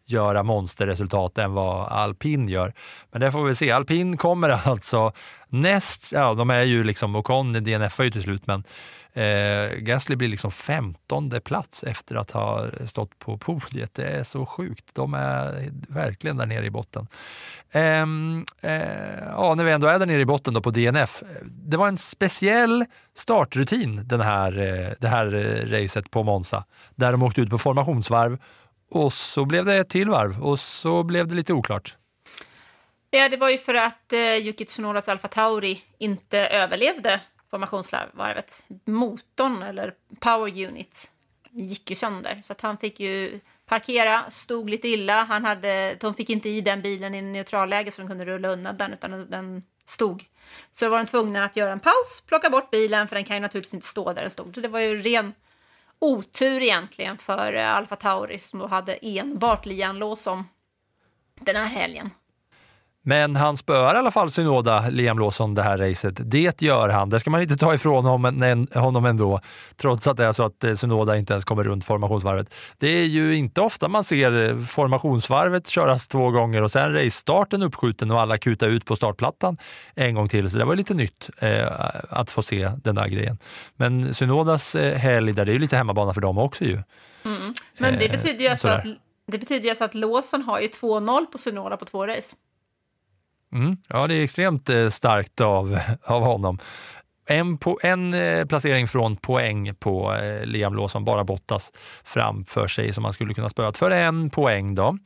göra monsterresultat än vad Alpin gör. Men det får vi se. Alpin kommer alltså de är ju liksom, Ocon DNF ju till slut, men Gasly blir liksom 15:e plats efter att ha stått på podiet. Det är så sjukt. De är verkligen där nere i botten. När vi ändå är där nere i botten då på DNF. Det var en speciell startrutin det här racet på Monza. Där de åkte ut på formationsvarv och så blev det ett till varv och så blev det lite oklart. Ja, det var ju för att Yuki Tsunodas Alfa Tauri inte överlevde formationsvarvet. Motorn eller power unit gick ju sönder. Så att han fick ju parkera, stod lite illa. De fick inte i den bilen i en neutralläge så de kunde rulla undan den, utan den stod. Så var de tvungna att göra en paus, plocka bort bilen, för den kan ju naturligtvis inte stå där den stod. Så det var ju ren otur egentligen för Alfa Tauri som då hade enbart Liam Lawson den här helgen. Men han spöar i alla fall Tsunoda, Liam Lawson, det här racet. Det gör han. Det ska man inte ta ifrån honom ändå. Trots att det är så att Tsunoda inte ens kommer runt formationsvarvet. Det är ju inte ofta man ser formationsvarvet köras 2 gånger och sen race-starten uppskjuten och alla kutar ut på startplattan en gång till. Så det var lite nytt att få se den där grejen. Men Tsunodas helg där, det är ju lite hemmabana för dem också ju. Mm. Men det betyder ju alltså att Lawson har ju 2-0 på Tsunoda på 2 race. Ja, det är extremt starkt av honom. En placering från poäng på Liam Lawson, bara Bottas framför sig som man skulle kunna spöa för 1 poäng då.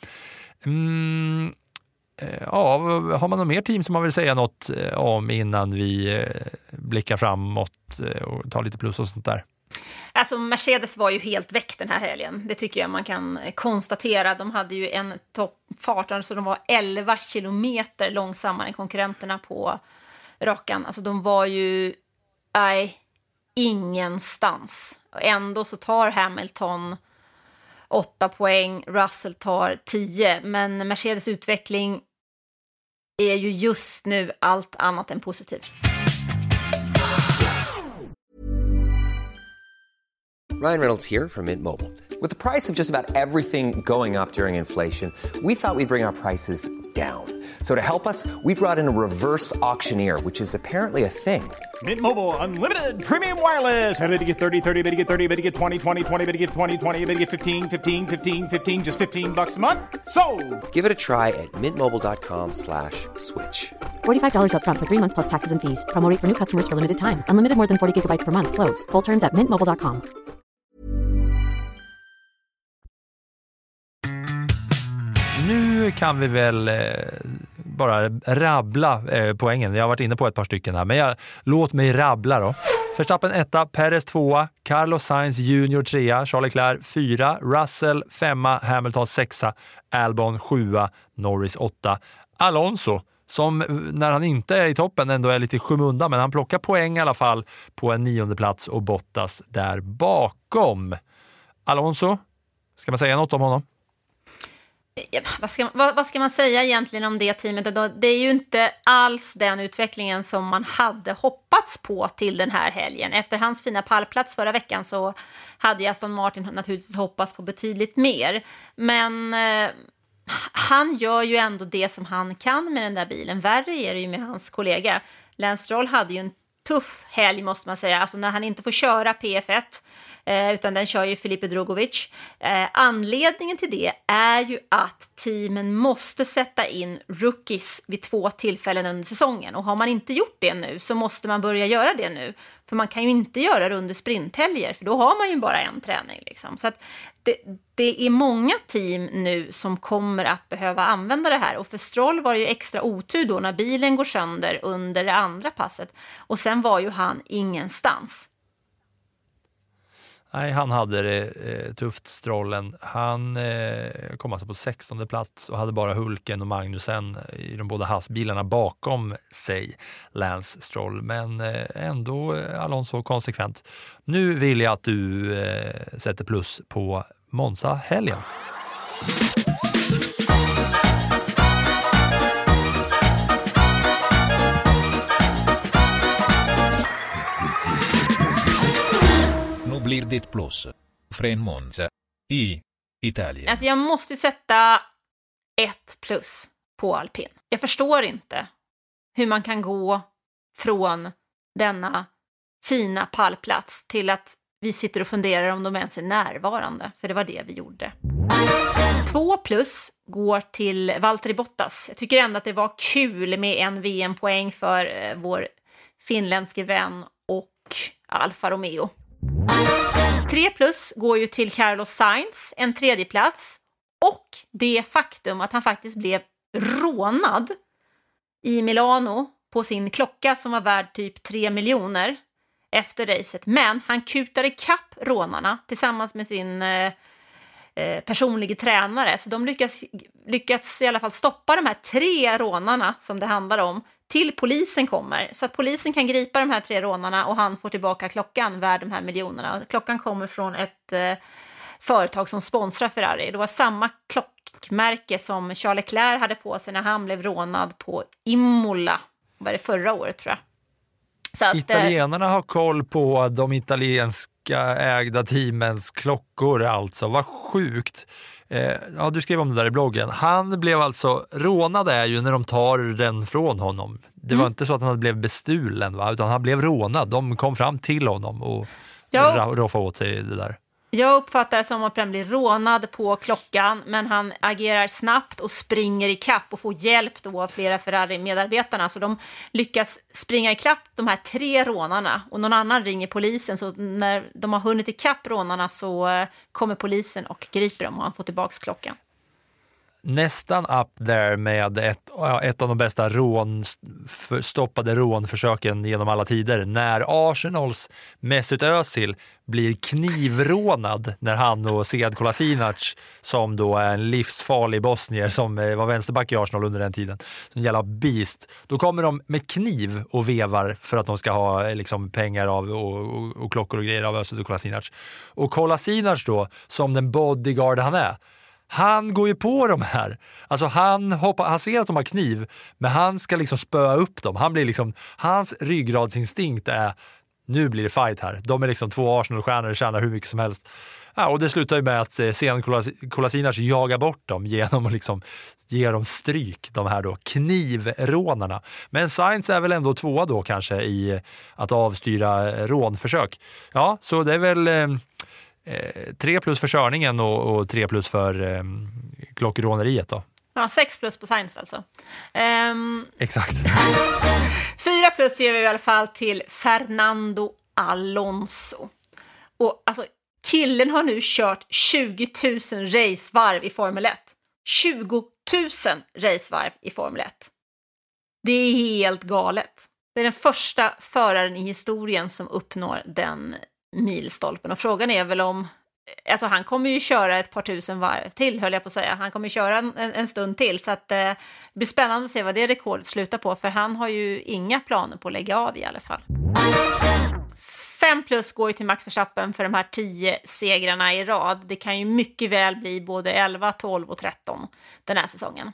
Har man något mer team som man vill säga något om innan vi blickar framåt och tar lite plus och sånt där? Alltså Mercedes var ju helt väck den här helgen. Det tycker jag man kan konstatera. De hade ju en toppfart, så de var 11 kilometer långsammare än konkurrenterna på rakan. Alltså de var ju ingenstans. Ändå så tar Hamilton 8 poäng, Russell tar 10. Men Mercedes utveckling är ju just nu allt annat än positiv. Ryan Reynolds here from Mint Mobile. With the price of just about everything going up during inflation, we thought we'd bring our prices down. So to help us, we brought in a reverse auctioneer, which is apparently a thing. Mint Mobile Unlimited Premium Wireless. How to get 30, 30, bit to get 30, bit to get 20, 20, 20, bit to get 20, 20, bit to get 15, 15, 15, 15, just $15 a month? Sold! Give it a try at mintmobile.com/switch. $45 up front for 3 months plus taxes and fees. Promo rate for new customers for limited time. Unlimited more than 40 gigabytes per month. Slows full terms at mintmobile.com. Nu kan vi väl bara rabbla poängen. Jag har varit inne på ett par stycken här, men låt mig rabbla då. Verstappen 1, Perez 2, Carlos Sainz Jr 3, Charles Leclerc 4, Russell 5, Hamilton 6, Albon 7, Norris 8, Alonso som när han inte är i toppen ändå är lite skymundan, men han plockar poäng i alla fall på en 9:e plats och Bottas där bakom. Alonso, ska man säga något om honom? Vad ska man säga egentligen om det teamet? Det är ju inte alls den utvecklingen som man hade hoppats på till den här helgen. Efter hans fina pallplats förra veckan så hade ju Aston Martin naturligtvis hoppats på betydligt mer. Men han gör ju ändå det som han kan med den där bilen. Värre är det ju med hans kollega. Lance Stroll hade ju en tuff helg måste man säga. Alltså när han inte får köra PF1 utan den kör ju Felipe Drugovich. Anledningen till det är ju att teamen måste sätta in rookies vid 2 tillfällen under säsongen. Och har man inte gjort det nu så måste man börja göra det nu. För man kan ju inte göra det under sprinthelger för då har man ju bara en träning. Liksom. Så att det är många team nu som kommer att behöva använda det här. Och för Stroll var det ju extra otur då när bilen går sönder under det andra passet. Och sen var ju han ingenstans. Nej, han hade det tufft, Strollen. Han kom alltså på 16:e plats och hade bara Hulken och Magnussen i de båda Haas-bilarna bakom sig, Lance Stroll. Men ändå Alonso konsekvent. Nu vill jag att du sätter plus på Monza-helgen. Blir ditt plus från Monza i Italien. Alltså jag måste sätta 1+ på alpin. Jag förstår inte hur man kan gå från denna fina pallplats till att vi sitter och funderar om de ens är närvarande, för det var det vi gjorde. 2+ går till Valtteri Bottas. Jag tycker ändå att det var kul med en VM-poäng för vår finländske vän och Alfa Romeo. 3+ går ju till Carlos Sainz, en 3:e plats, och det faktum att han faktiskt blev rånad i Milano på sin klocka som var värd typ 3 miljoner efter racet. Men han kutade ikapp rånarna tillsammans med sin personliga tränare. Så de lyckats i alla fall stoppa de här 3 rånarna som det handlar om till polisen kommer. Så att polisen kan gripa de här 3 rånarna och han får tillbaka klockan värd de här miljonerna. Klockan kommer från ett företag som sponsrar Ferrari. Det var samma klockmärke som Charles Leclerc hade på sig när han blev rånad på Imola. Var det förra året, tror jag. Så att, italienarna har koll på de italienska ägda teamens klockor alltså. Vad sjukt. Ja, du skrev om det där i bloggen. Han blev alltså, rånad är ju när de tar den från honom. Det var inte så att han blev bestulen, va? Utan han blev rånad. De kom fram till honom och roffade åt sig det där. Jag uppfattar det som att han blir rånad på klockan, men han agerar snabbt och springer i kapp och får hjälp då av flera Ferrari-medarbetarna. Så de lyckas springa i kapp de här 3 rånarna och någon annan ringer polisen. Så när de har hunnit i kapp rånarna så kommer polisen och griper dem och han får tillbaka klockan. Nästan up there med ett av de bästa stoppade rånförsöken genom alla tider. När Arsenals Mesut Özil blir knivrånad när han och Sead Kolasinac, som då är en livsfarlig bosnier som var vänsterback i Arsenal under den tiden, som jävla beast, då kommer de med kniv och vevar för att de ska ha liksom pengar av och klockor och grejer av Özil och Kolasinac. Och Kolasinac då, som den bodyguard han är, han går ju på de här. Alltså han ser att de har kniv, men han ska liksom spöa upp dem. Han blir liksom, hans ryggradsinstinkt är, nu blir det fight här. De är liksom 2 Arsenal-stjärnor och tjänar hur mycket som helst. Ja, och det slutar ju med att sen Kolasinac jagar bort dem genom att liksom ge dem stryk, de här då knivrånarna. Men Sainz är väl ändå 2 då kanske i att avstyra rånförsök. Ja, så det är väl 3+ för körningen och 3+ för klockråneriet då. Ja, 6+ på Sainz alltså. Exakt. 4+ ger vi i alla fall till Fernando Alonso. Och alltså, killen har nu kört 20 000 racevarv i Formel 1. 20 000 racevarv i Formel 1. Det är helt galet. Det är den första föraren i historien som uppnår den milstolpen. Och frågan är väl om, alltså han kommer ju köra ett par tusen varv till, höll jag på att säga. Han kommer ju köra en stund till, så att det blir spännande att se vad det rekordet slutar på, för han har ju inga planer på att lägga av i alla fall. 5+ går ju till Max Verstappen för de här 10 segrarna i rad. Det kan ju mycket väl bli både 11, 12 och 13 den här säsongen.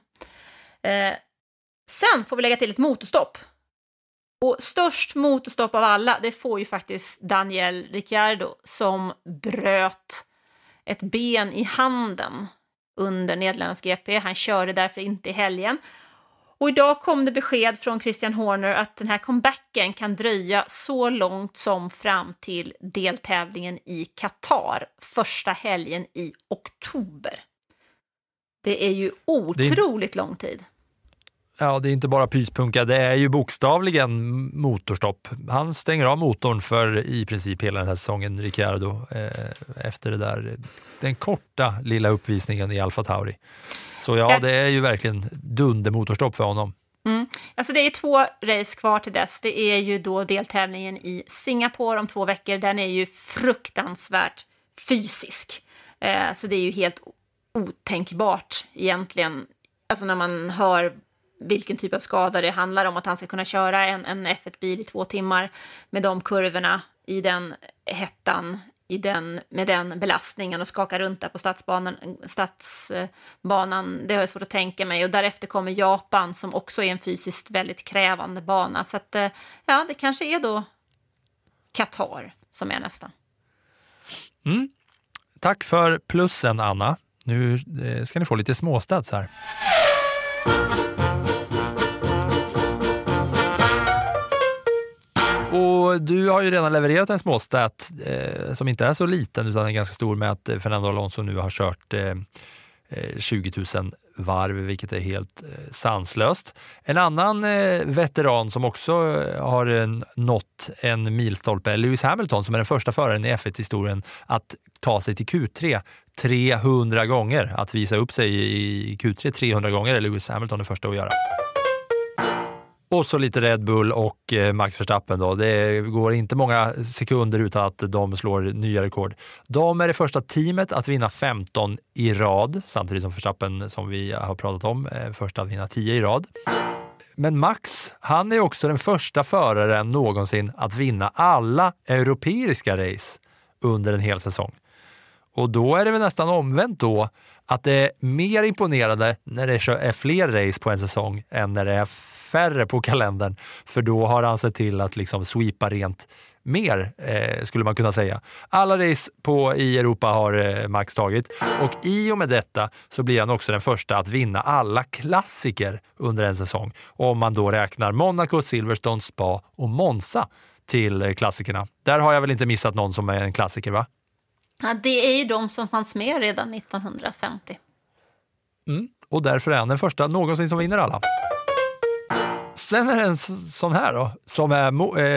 Sen får vi lägga till ett motorstopp. Och störst motorstopp av alla, det får ju faktiskt Daniel Ricciardo, som bröt ett ben i handen under Nederländernas GP. Han körde därför inte i helgen. Och idag kom det besked från Christian Horner att den här comebacken kan dröja så långt som fram till deltävlingen i Qatar, första helgen i oktober. Det är ju otroligt lång tid. Ja, det är inte bara pyspunka, det är ju bokstavligen motorstopp. Han stänger av motorn för i princip hela den här säsongen, Ricciardo, efter det där, den korta lilla uppvisningen i Alfa Tauri. Så ja, det är ju verkligen dundermotorstopp för honom. Alltså det är 2 race kvar till dess. Det är ju då deltävlingen i Singapore om 2 veckor. Den är ju fruktansvärt fysisk. Så det är ju helt otänkbart egentligen. Alltså när man hör vilken typ av skada det handlar om, att han ska kunna köra en F1-bil i 2 timmar med de kurvorna, i den hettan, med den belastningen och skaka runt där på stadsbanan. Det har jag svårt att tänka mig. Och därefter kommer Japan, som också är en fysiskt väldigt krävande bana. Så att, ja, det kanske är då Qatar som är nästa. Tack för plussen, Anna. Nu ska ni få lite småstads här. Och du har ju redan levererat en småstat som inte är så liten utan är ganska stor, med att Fernando Alonso nu har kört 20 000 varv, vilket är helt sanslöst. En annan veteran som också har nått en milstolpe är Lewis Hamilton, som är den första föraren i F1-historien att ta sig till Q3 300 gånger. Att visa upp sig i Q3 300 gånger är Lewis Hamilton den första att göra. Och så lite Red Bull och Max Verstappen då. Det går inte många sekunder utan att de slår nya rekord. De är det första teamet att vinna 15 i rad, samtidigt som Verstappen, som vi har pratat om, är första att vinna 10 i rad. Men Max, han är också den första föraren någonsin att vinna alla europeiska race under en hel säsong. Och då är det väl nästan omvänt då, att det är mer imponerande när det är fler race på en säsong än när det är färre på kalendern. För då har han sett till att liksom sweepa rent mer, skulle man kunna säga. Alla race i Europa har Max tagit, och i och med detta så blir han också den första att vinna alla klassiker under en säsong. Om man då räknar Monaco, Silverstone, Spa och Monza till klassikerna. Där har jag väl inte missat någon som är en klassiker, va? Ja, det är ju de som fanns med redan 1950. Och därför är han den första någonsin som vinner alla. Sen är det en sån här då, som är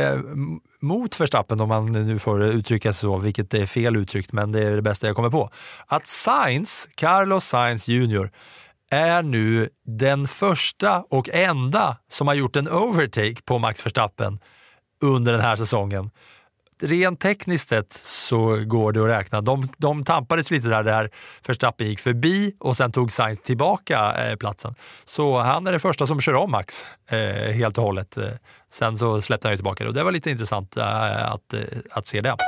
mot Verstappen, om man nu får uttrycka sig så, vilket är fel uttryckt, men det är det bästa jag kommer på. Att Carlos Sainz Jr. är nu den första och enda som har gjort en overtake på Max Verstappen under den här säsongen. Rent tekniskt sett så går det att räkna. De tampades lite där Verstappen gick förbi och sen tog Sainz tillbaka platsen. Så han är det första som kör om Max helt och hållet. Sen så släppte han ju tillbaka det, och det var lite intressant att se det.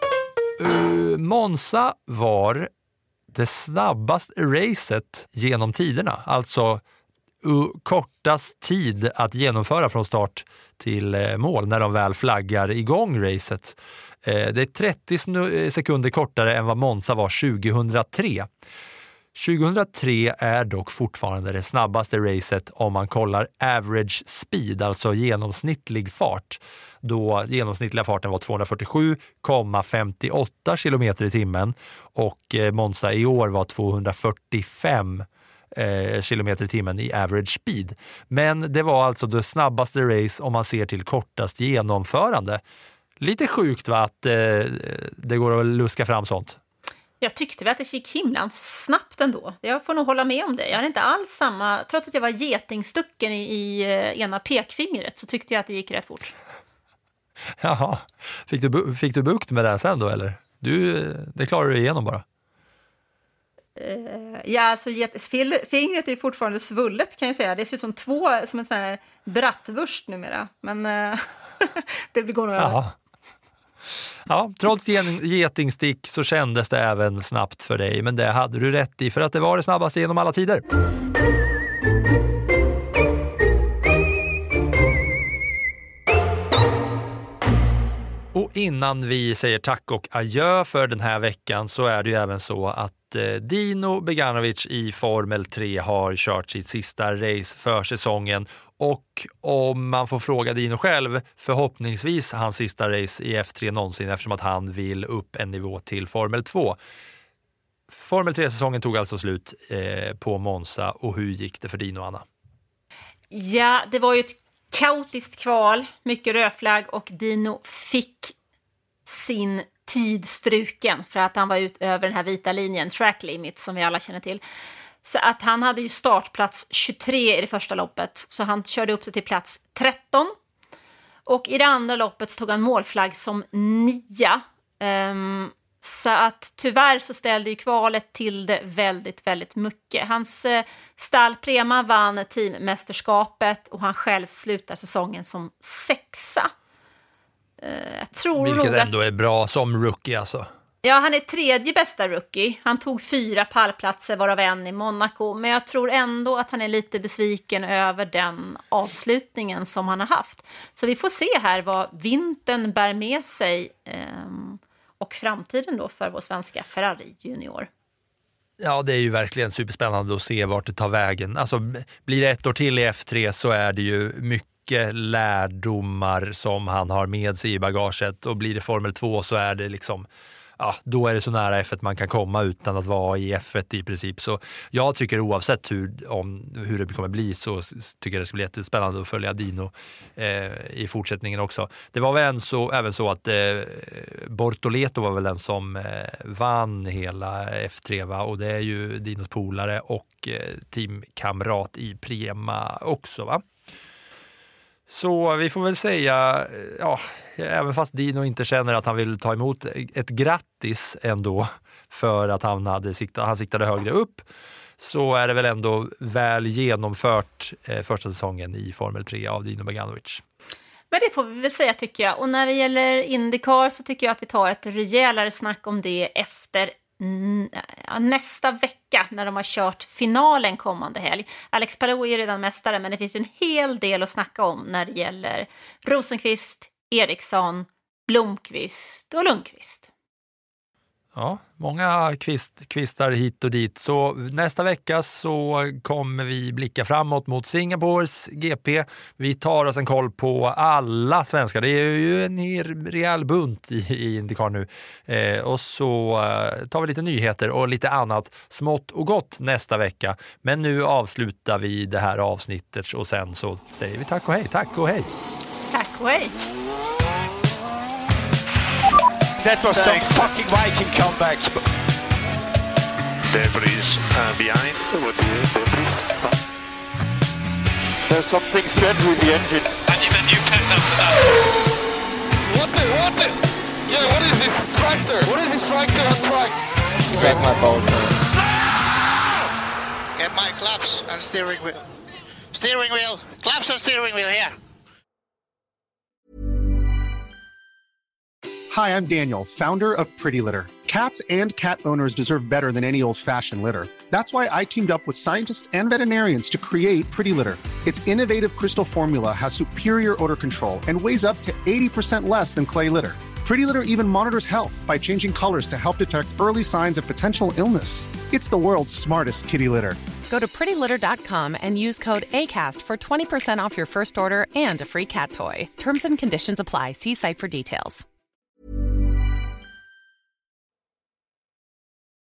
Monza var det snabbaste racet genom tiderna. Alltså kortast tid att genomföra från start till mål när de väl flaggar igång racet. Det är 30 sekunder kortare än vad Monza var 2003. 2003 är dock fortfarande det snabbaste racet om man kollar average speed, alltså genomsnittlig fart. Då genomsnittliga farten var 247,58 kilometer i timmen, och Monza i år var 245 kilometer i timmen i average speed. Men det var alltså det snabbaste race om man ser till kortast genomförande. Lite sjukt, va, att det går att luska fram sånt. Jag tyckte väl att det gick himlans snabbt ändå. Jag får nog hålla med om det. Jag hade inte alls samma, trots att jag var getingstucken i ena pekfingret, så tyckte jag att det gick rätt fort. Jaha, fick du bukt med det här sen då, eller? Det klarar du igenom bara. Ja, alltså fingret är fortfarande svullet, kan jag säga. Det ser ut som som en sån här bratwurst numera. Men det går nog över. Ja, trots getingstick så kändes det även snabbt för dig. Men det hade du rätt i, för att det var det snabbaste genom alla tider. Och innan vi säger tack och adjö för den här veckan så är det ju även så att Dino Beganovic i Formel 3 har kört sitt sista race för säsongen, och om man får fråga Dino själv, förhoppningsvis hans sista race i F3 någonsin, eftersom att han vill upp en nivå till Formel 2. Formel 3-säsongen tog alltså slut på Monza, och hur gick det för Dino, Anna? Ja, det var ju ett kaotiskt kval, mycket rödflagg, och Dino fick sin tid struken för att han var ut över den här vita linjen, track limit, som vi alla känner till. Så att han hade ju startplats 23 i det första loppet, så han körde upp sig till plats 13. Och i det andra loppet så tog han målflagg som 9. Så att tyvärr så ställde ju kvalet till det väldigt, väldigt mycket. Hans stall Prema vann teammästerskapet, och han själv slutar säsongen som 6. Jag tror vilket ändå är bra som rookie alltså. Ja, han är 3:e bästa rookie. Han tog 4 pallplatser, varav en i Monaco. Men jag tror ändå att han är lite besviken över den avslutningen som han har haft. Så vi får se här vad vintern bär med sig och framtiden då för vår svenska Ferrari junior. Ja, det är ju verkligen superspännande att se vart det tar vägen. Alltså, blir det ett år till i F3 så är det ju mycket lärdomar som han har med sig i bagaget. Och blir det Formel 2 så är det liksom, ja, då är det så nära F1 man kan komma utan att vara i F1 i princip. Så jag tycker oavsett hur det kommer bli så tycker jag det ska bli jättespännande att följa Dino i fortsättningen också. Det var väl även så att Bortoleto var väl den som vann hela F3, va? Och det är ju Dinos polare och teamkamrat i Prema också, va? Så vi får väl säga, ja, även fast Dino inte känner att han vill ta emot ett grattis ändå för att han siktade högre upp, så är det väl ändå väl genomfört första säsongen i Formel 3 av Dino Beganovic. Men det får vi väl säga, tycker jag. Och när det gäller IndyCar så tycker jag att vi tar ett rejälare snack om det efter nästa vecka när de har kört finalen kommande helg. Alex Palou är redan mästare, men det finns ju en hel del att snacka om när det gäller Rosenqvist, Eriksson, Blomqvist och Lundqvist. Ja, många kvistar hit och dit. Så nästa vecka så kommer vi blicka framåt mot Singapores GP. Vi tar oss en koll på alla svenskar. Det är ju en rejäl bunt i IndyCar nu. Och så tar vi lite nyheter och lite annat smått och gott nästa vecka. Men nu avslutar vi det här avsnittet och sen så säger vi tack och hej. Tack och hej. Tack och hej. That was some fucking Viking comeback. Debris behind. There's something strange with the engine. And you've a new pet after that. What the? Yeah, what is this tractor? What is this tractor on track? Set my Bolton. Get my claps and steering wheel. Steering wheel. Claps and steering wheel here. Hi, I'm Daniel, founder of Pretty Litter. Cats and cat owners deserve better than any old-fashioned litter. That's why I teamed up with scientists and veterinarians to create Pretty Litter. Its innovative crystal formula has superior odor control and weighs up to 80% less than clay litter. Pretty Litter even monitors health by changing colors to help detect early signs of potential illness. It's the world's smartest kitty litter. Go to prettylitter.com and use code ACAST for 20% off your first order and a free cat toy. Terms and conditions apply. See site for details.